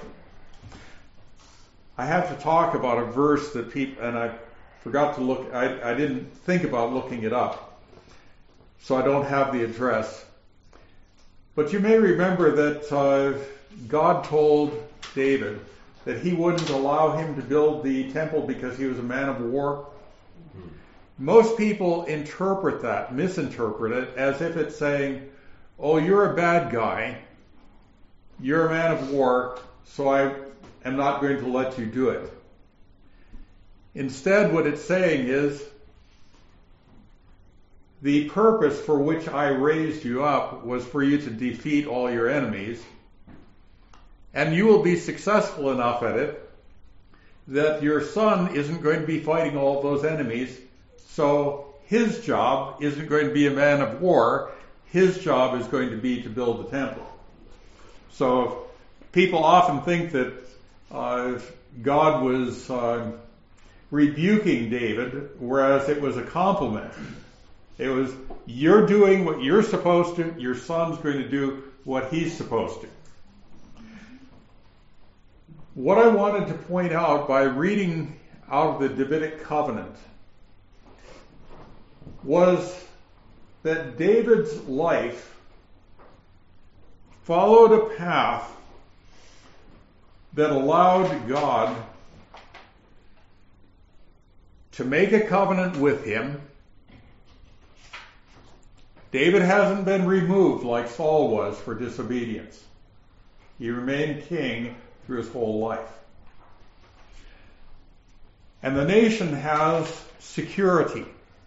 I have to talk about a verse that people, and I forgot to look, I didn't think about looking it up, so I don't have the address. But you may remember that God told David that he wouldn't allow him to build the temple because he was a man of war. Most people interpret that, misinterpret it, as if it's saying, oh, you're a bad guy, you're a man of war, so I am not going to let you do it. Instead, what it's saying is, the purpose for which I raised you up was for you to defeat all your enemies, and you will be successful enough at it that your son isn't going to be fighting all of those enemies, so his job isn't going to be a man of war, his job is going to be to build the temple. So people often think that God was rebuking David, whereas it was a compliment. It was, you're doing what you're supposed to, your son's going to do what he's supposed to. What I wanted to point out by reading out of the Davidic covenant was that David's life followed a path that allowed God to make a covenant with him. David hasn't been removed like Saul was for disobedience. He remained king through his whole life. And the nation has security.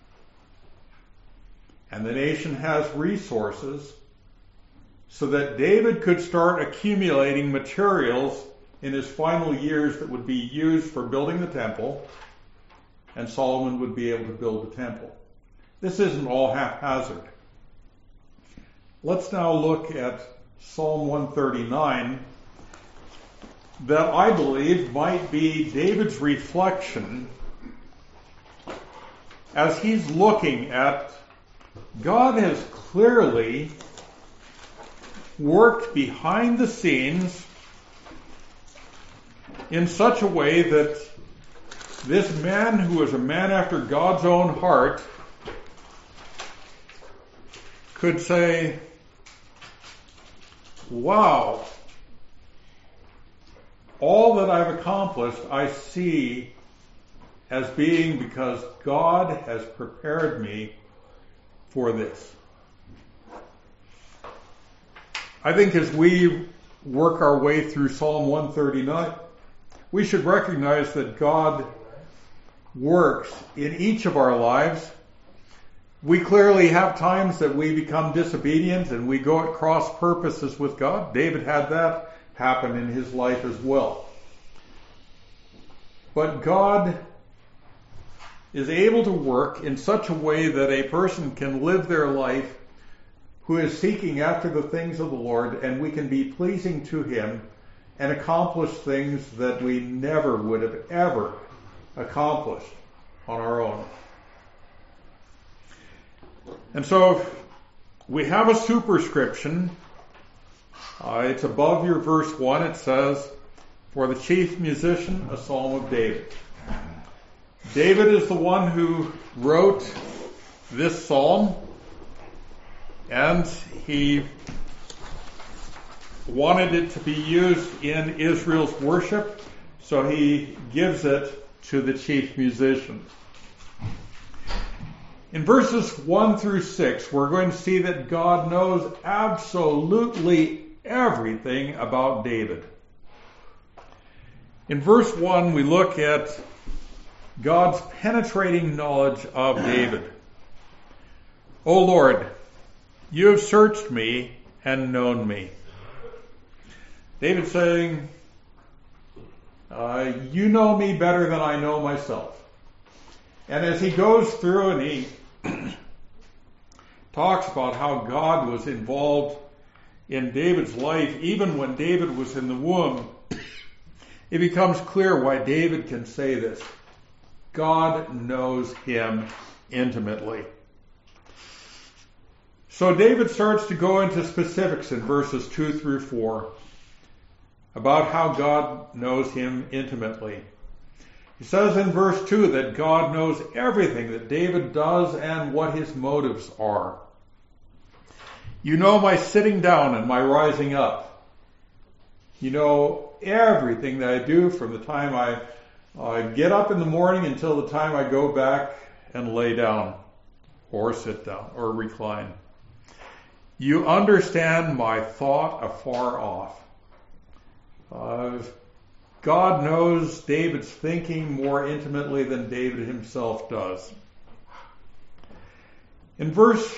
And the nation has resources so that David could start accumulating materials in his final years that would be used for building the temple, and Solomon would be able to build the temple. This isn't all haphazard. Let's now look at Psalm 139, that I believe might be David's reflection as he's looking at God has clearly worked behind the scenes in such a way that this man, who is a man after God's own heart, could say, wow, all that I've accomplished I see as being because God has prepared me for this. I think as we work our way through Psalm 139, we should recognize that God works in each of our lives. We clearly have times that we become disobedient and we go at cross purposes with God. David had that happen in his life as well. But God is able to work in such a way that a person can live their life who is seeking after the things of the Lord, and we can be pleasing to Him and accomplish things that we never would have ever accomplished on our own. And so we have a superscription. It's above your verse 1. It says, for the chief musician, a psalm of David. David is the one who wrote this psalm, and he wanted it to be used in Israel's worship So he gives it to the chief musicians. In verses 1 through 6, we're going to see that God knows absolutely everything about David. In verse 1, we look at God's penetrating knowledge of David. O Lord, you have searched me and known me. David saying, you know me better than I know myself. And as he goes through and he talks about how God was involved in David's life, even when David was in the womb, it becomes clear why David can say this. God knows him intimately. So David starts to go into specifics in verses 2 through 4 about how God knows him intimately. He says in verse 2 that God knows everything that David does and what his motives are. You know my sitting down and my rising up. You know everything that I do from the time I get up in the morning until the time I go back and lay down or sit down or recline. You understand my thought afar off. God knows David's thinking more intimately than David himself does. In verse,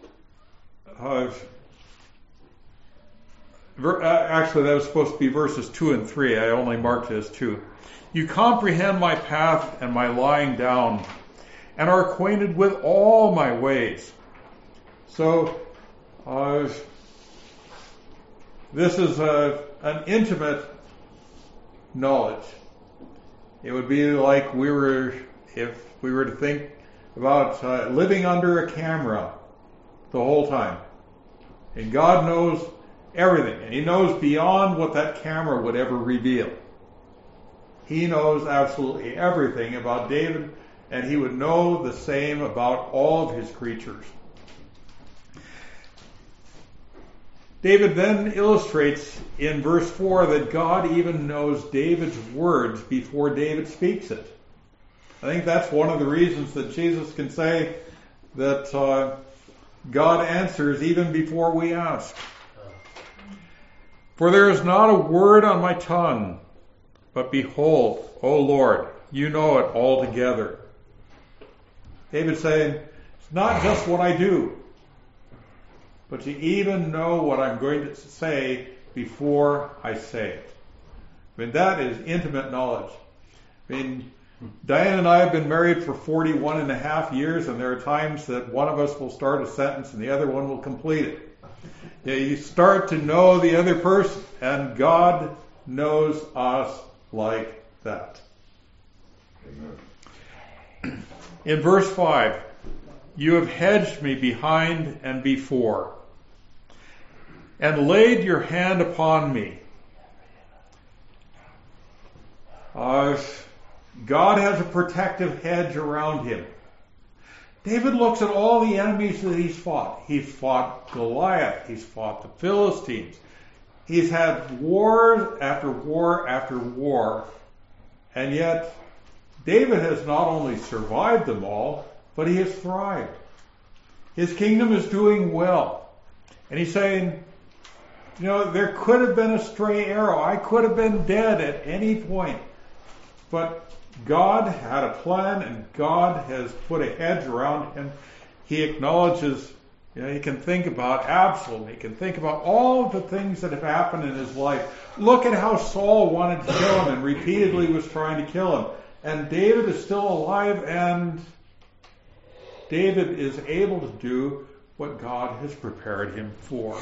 actually that was supposed to be verses 2 and 3. I only marked it as 2. You comprehend my path and my lying down, and are acquainted with all my ways. So, this is an intimate knowledge. It would be like if we were to think about living under a camera the whole time. And God knows everything, and He knows beyond what that camera would ever reveal. He knows absolutely everything about David, and He would know the same about all of His creatures. David then illustrates in verse 4 that God even knows David's words before David speaks it. I think that's one of the reasons that Jesus can say that God answers even before we ask. For there is not a word on my tongue, but behold, O Lord, you know it altogether. David's saying, it's not just what I do, but you even know what I'm going to say before I say it. I mean, that is intimate knowledge. I mean, Diane and I have been married for 41 and a half years, and there are times that one of us will start a sentence and the other one will complete it. You start to know the other person, and God knows us like that. Amen. In verse 5, you have hedged me behind and before, and laid your hand upon me. God has a protective hedge around him. David looks at all the enemies that he's fought. He fought Goliath. He's fought the Philistines. He's had war after war after war. And yet, David has not only survived them all, but he has thrived. His kingdom is doing well. And he's saying, you know, there could have been a stray arrow. I could have been dead at any point. But God had a plan, and God has put a hedge around him. He acknowledges, you know, he can think about Absalom. He can think about all of the things that have happened in his life. Look at how Saul wanted to kill him and repeatedly was trying to kill him. And David is still alive, and David is able to do what God has prepared him for.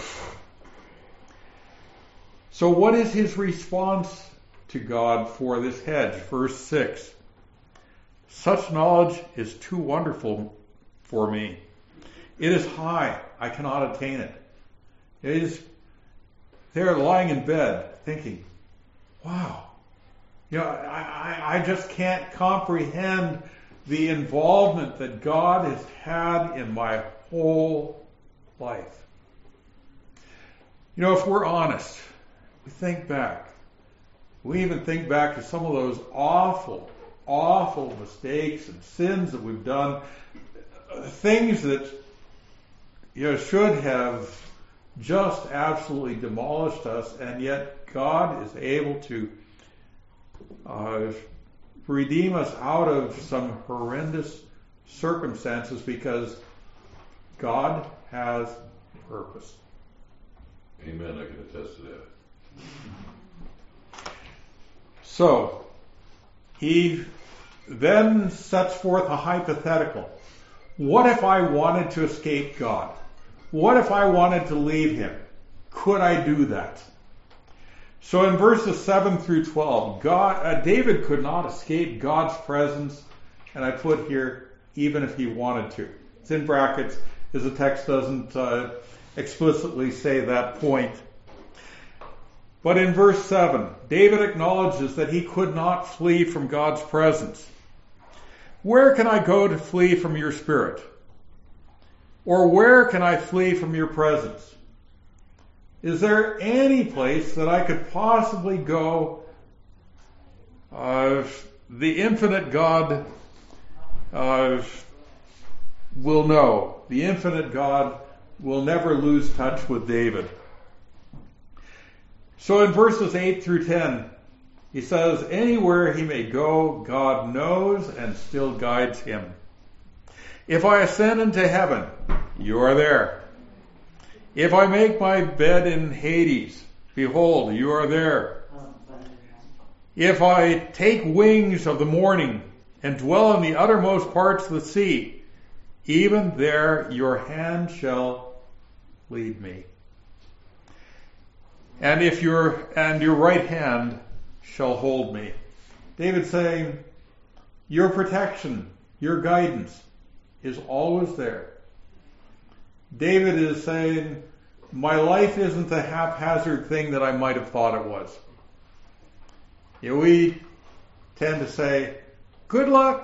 So what is his response to God for this hedge? Verse 6. Such knowledge is too wonderful for me. It is high. I cannot attain it. It is there lying in bed thinking, wow, you know, I just can't comprehend the involvement that God has had in my whole life. You know, if we're honest, we think back. We even think back to some of those awful, awful mistakes and sins that we've done, things that should have just absolutely demolished us, and yet God is able to redeem us out of some horrendous circumstances because God has purpose. Amen, I can attest to that. So, he then sets forth a hypothetical. What if I wanted to escape God? What if I wanted to leave him? Could I do that? So in verses 7 through 12, David could not escape God's presence, and I put here, even if he wanted to. It's in brackets, because the text doesn't explicitly say that point. But in verse 7, David acknowledges that he could not flee from God's presence. Where can I go to flee from your spirit? Or where can I flee from your presence? Is there any place that I could possibly go? The infinite God will know. The infinite God will never lose touch with David. So in verses 8 through 10, he says, anywhere he may go, God knows and still guides him. If I ascend into heaven, you are there. If I make my bed in Hades, behold, you are there. If I take wings of the morning and dwell in the uttermost parts of the sea, even there your hand shall lead me. And your right hand shall hold me. David's saying, your protection, your guidance is always there. David is saying, my life isn't the haphazard thing that I might have thought it was. We tend to say, good luck.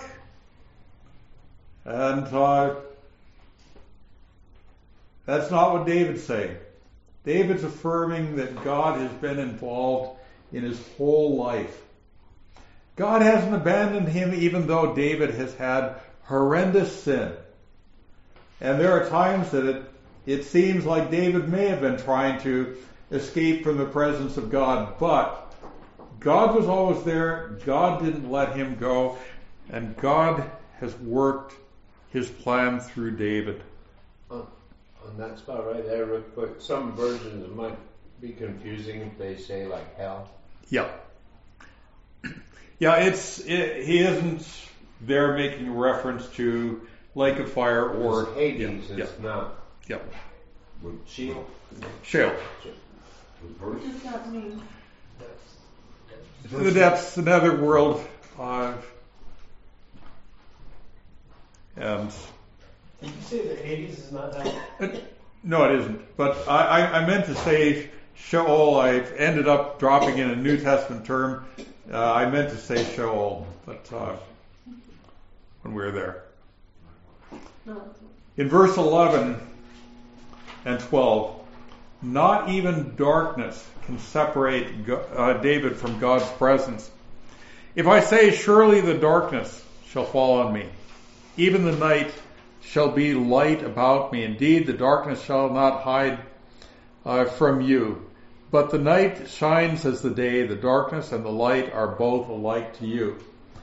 And that's not what David's saying. David's affirming that God has been involved in his whole life. God hasn't abandoned him even though David has had horrendous sin. And there are times that it seems like David may have been trying to escape from the presence of God, but God was always there. God didn't let him go, and God has worked his plan through David. On that spot right there, real quick, some versions it might be confusing if they say like hell. Yeah. Yeah, he isn't there making reference to lake of fire or Hades is not. Yeah. Sheol. Sheol. What does that mean? The depths, another world. And Did you say that Hades is not that? no, it isn't. But I meant to say Sheol. I ended up dropping in a New Testament term. I meant to say Sheol, but when we were there. In verse 11 and 12, not even darkness can separate David from God's presence. If I say, surely the darkness shall fall on me, even the night shall be light about me. Indeed, the darkness shall not hide from you. But the night shines as the day. The darkness and the light are both alike to you.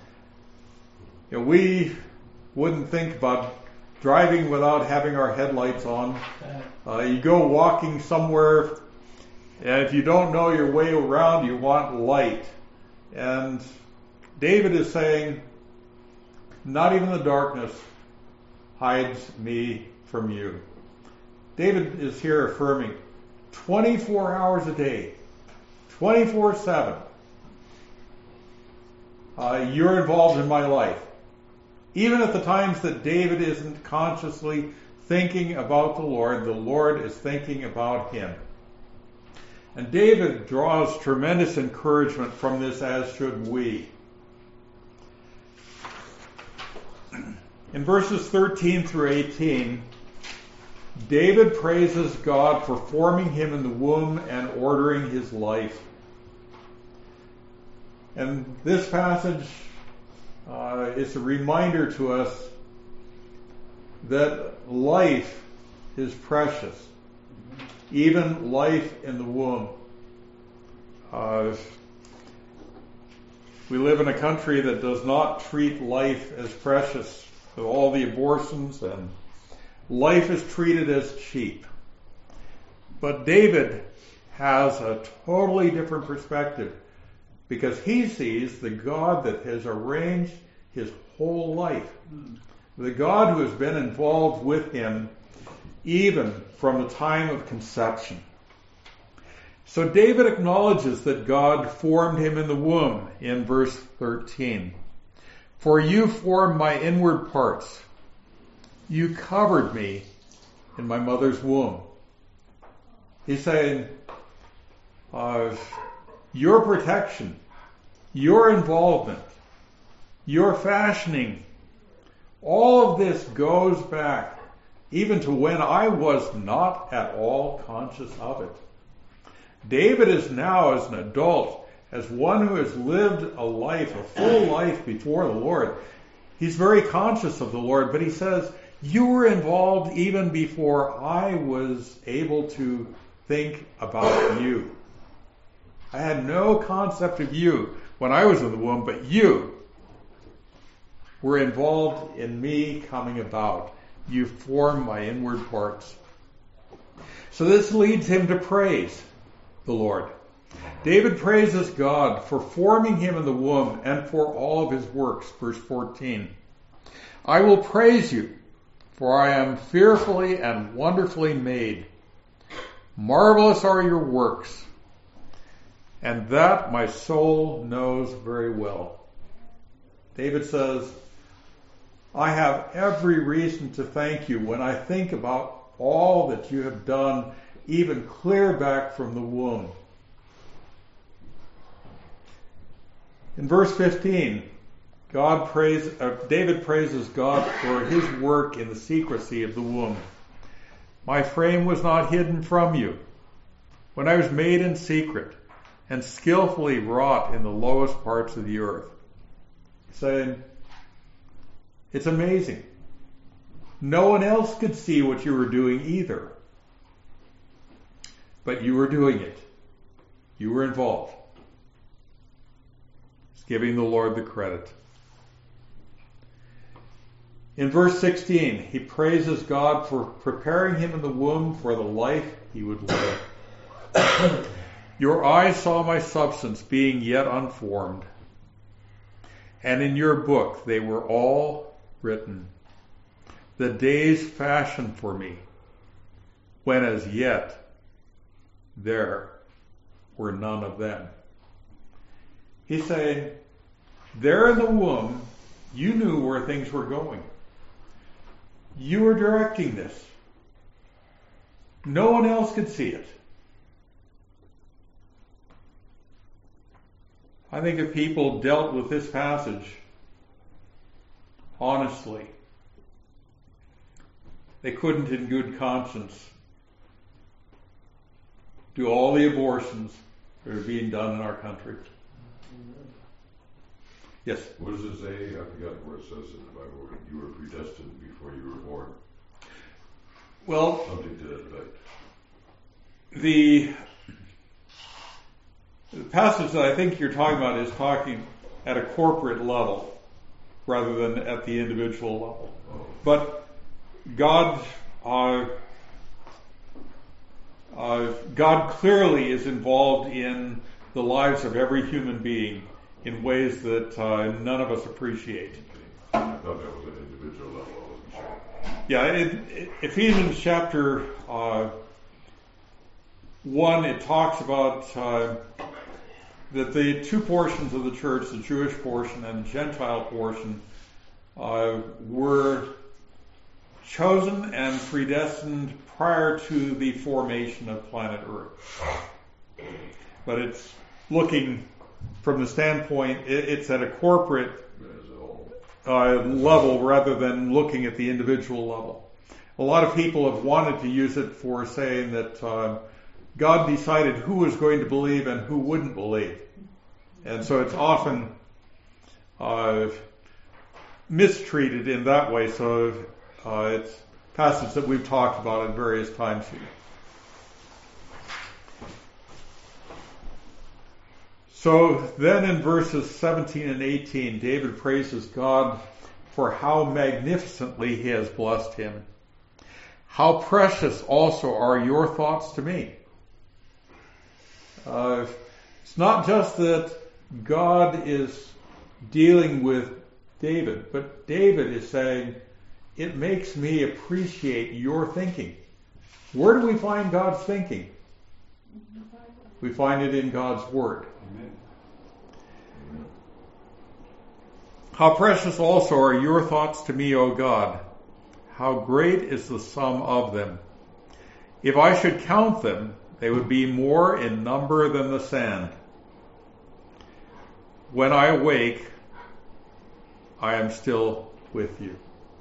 We wouldn't think about driving without having our headlights on. You go walking somewhere, and if you don't know your way around, you want light. And David is saying, not even the darkness hides me from you. David is here affirming 24 hours a day, 24/7. You're involved in my life. Even at the times that David isn't consciously thinking about the Lord is thinking about him. And David draws tremendous encouragement from this, as should we. In verses 13 through 18, David praises God for forming him in the womb and ordering his life. And this passage is a reminder to us that life is precious, even life in the womb. We live in a country that does not treat life as precious, with all the abortions, and life is treated as cheap. But David has a totally different perspective, because he sees the God that has arranged his whole life, the God who has been involved with him even from the time of conception. So David acknowledges that God formed him in the womb in verse 13. For you formed my inward parts. You covered me in my mother's womb. He's saying, your protection, your involvement, your fashioning, all of this goes back even to when I was not at all conscious of it. David is now, as an adult, as one who has lived a life, a full life before the Lord. He's very conscious of the Lord, but he says, you were involved even before I was able to think about you. I had no concept of you when I was in the womb, but you were involved in me coming about. You formed my inward parts. So this leads him to praise the Lord. David praises God for forming him in the womb and for all of his works. Verse 14. I will praise you, for I am fearfully and wonderfully made. Marvelous are your works, and that my soul knows very well. David says, I have every reason to thank you when I think about all that you have done, even clear back from the womb. In verse 15, David praises God for his work in the secrecy of the womb. My frame was not hidden from you when I was made in secret and skillfully wrought in the lowest parts of the earth. Saying, it's amazing. No one else could see what you were doing either. But you were doing it. You were involved. It's giving the Lord the credit. In verse 16, he praises God for preparing him in the womb for the life he would live. Your eyes saw my substance being yet unformed, and in your book they were all written, the days fashioned for me, when as yet there were none of them. He's saying, there in the womb, you knew where things were going. You were directing this. No one else could see it. I think if people dealt with this passage honestly, they couldn't in good conscience do all the abortions that are being done in our country. Yes? What does it say? I forgot where it says in the Bible. You were predestined before you were born. Well, Something to that effect. The passage that I think you're talking about is talking at a corporate level rather than at the individual level. Oh. But God clearly is involved in the lives of every human being in ways that none of us appreciate. I thought that was an individual level. I wasn't sure. Yeah, in Ephesians chapter 1, it talks about that the two portions of the church, the Jewish portion and the Gentile portion, were chosen and predestined prior to the formation of planet Earth. But it's looking from the standpoint, it's at a corporate level rather than looking at the individual level. A lot of people have wanted to use it for saying that God decided who was going to believe and who wouldn't believe. And so it's often mistreated in that way. So it's a passage that we've talked about at various times here. So then in verses 17 and 18, David praises God for how magnificently he has blessed him. How precious also are your thoughts to me. It's not just that God is dealing with David, but David is saying, it makes me appreciate your thinking. Where do we find God's thinking? We find it in God's Word. How precious also are your thoughts to me, O God. How great is the sum of them. If I should count them, they would be more in number than the sand. When I awake, I am still with you.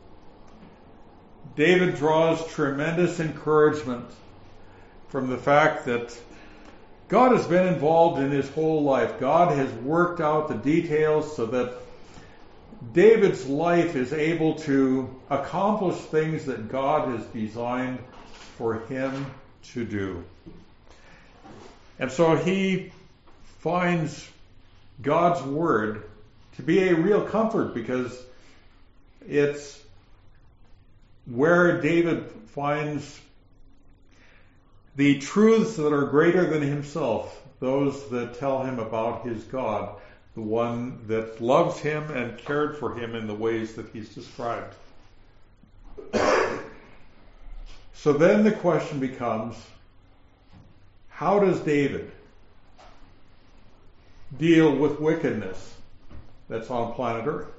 David draws tremendous encouragement from the fact that God has been involved in his whole life. God has worked out the details so that David's life is able to accomplish things that God has designed for him to do. And so he finds God's Word to be a real comfort, because it's where David finds the truths that are greater than himself, those that tell him about his God, the one that loves him and cared for him in the ways that he's described. So then the question becomes, how does David deal with wickedness that's on planet Earth?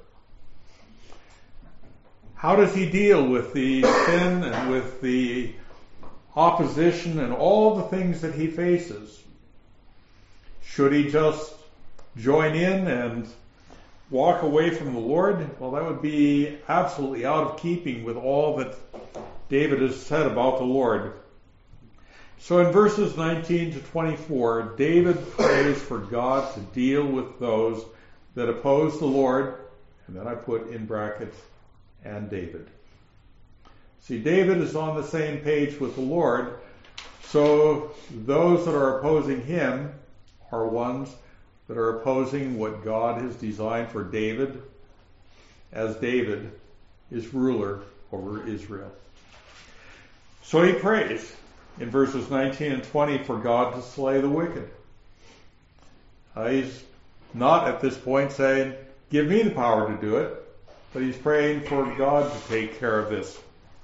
How does he deal with the sin and with the opposition and all the things that he faces? Should he just join in and walk away from the Lord? Well, that would be absolutely out of keeping with all that David has said about the Lord. So in verses 19 to 24, David prays for God to deal with those that oppose the Lord, and then I put in brackets, and David. See, David is on the same page with the Lord, so those that are opposing him are ones that are opposing what God has designed for David, as David is ruler over Israel. So he prays in verses 19 and 20 for God to slay the wicked. He's not at this point saying, give me the power to do it, but he's praying for God to take care of this.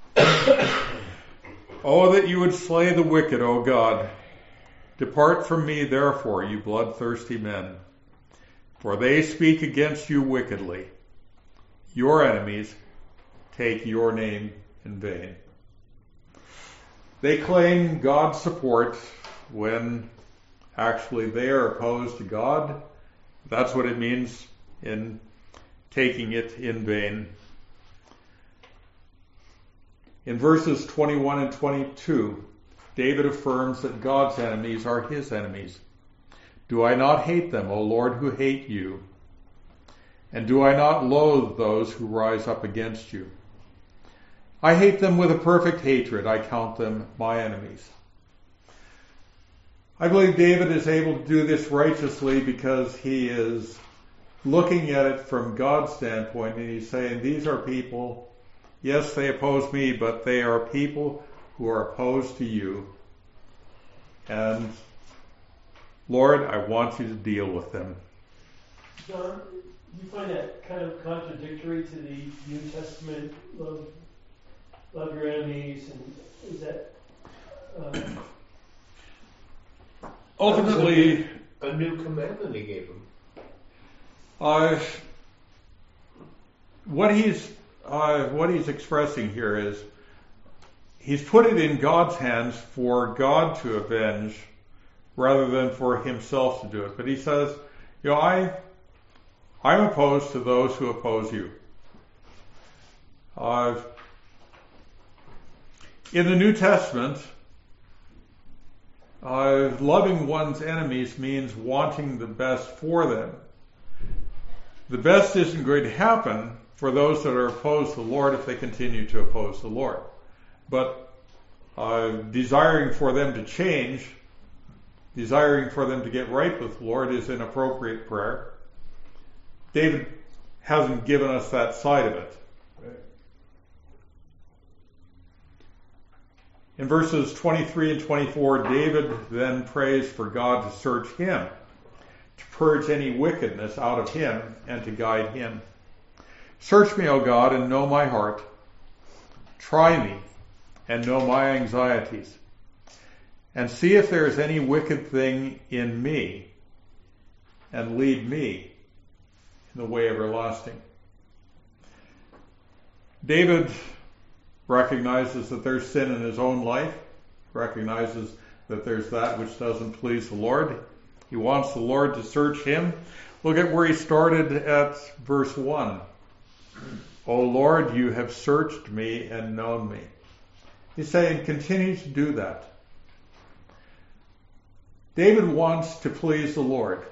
Oh, that you would slay the wicked, O God. Depart from me, therefore, you bloodthirsty men, for they speak against you wickedly. Your enemies take your name in vain. They claim God's support when actually they are opposed to God. That's what it means in taking it in vain. In verses 21 and 22, David affirms that God's enemies are his enemies. Do I not hate them, O Lord, who hate you? And do I not loathe those who rise up against you? I hate them with a perfect hatred. I count them my enemies. I believe David is able to do this righteously because he is looking at it from God's standpoint, and he's saying, these are people, yes, they oppose me, but they are people who are opposed to you. And Lord, I want you to deal with them. John, do you find that kind of contradictory to the New Testament love your enemies, and is that Ultimately, a new commandment he gave him. What he's expressing here is he's put it in God's hands for God to avenge rather than for himself to do it. But he says, I'm opposed to those who oppose you. In the New Testament, loving one's enemies means wanting the best for them. The best isn't going to happen for those that are opposed to the Lord if they continue to oppose the Lord. But desiring for them to change, desiring for them to get right with the Lord is an appropriate prayer. David hasn't given us that side of it. In verses 23 and 24, David then prays for God to search him, to purge any wickedness out of him, and to guide him. Search me, O God, and know my heart. Try me and know my anxieties, and see if there is any wicked thing in me, and lead me in the way everlasting. David recognizes that there's sin in his own life, recognizes that there's that which doesn't please the Lord. He wants the Lord to search him. Look at where he started at verse 1. O Lord, you have searched me and known me. He's saying, continue to do that. David wants to please the Lord.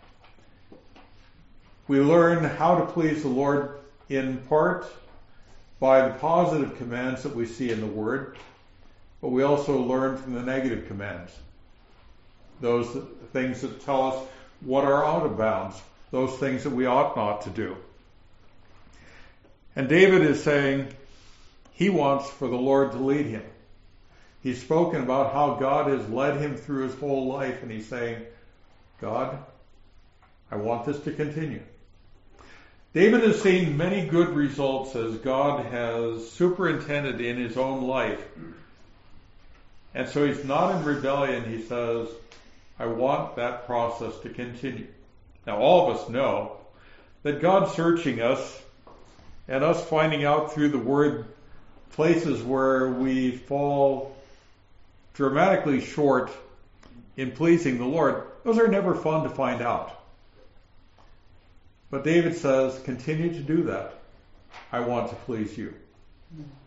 We learn how to please the Lord in part by the positive commands that we see in the Word, but we also learn from the negative commands. Those things that tell us what are out of bounds, those things that we ought not to do. And David is saying he wants for the Lord to lead him. He's spoken about how God has led him through his whole life, and he's saying, God, I want this to continue. David has seen many good results as God has superintended in his own life. And so he's not in rebellion. He says, I want that process to continue. Now, all of us know that God's searching us and us finding out through the Word places where we fall dramatically short in pleasing the Lord. Those are never fun to find out. But David says, continue to do that. I want to please you.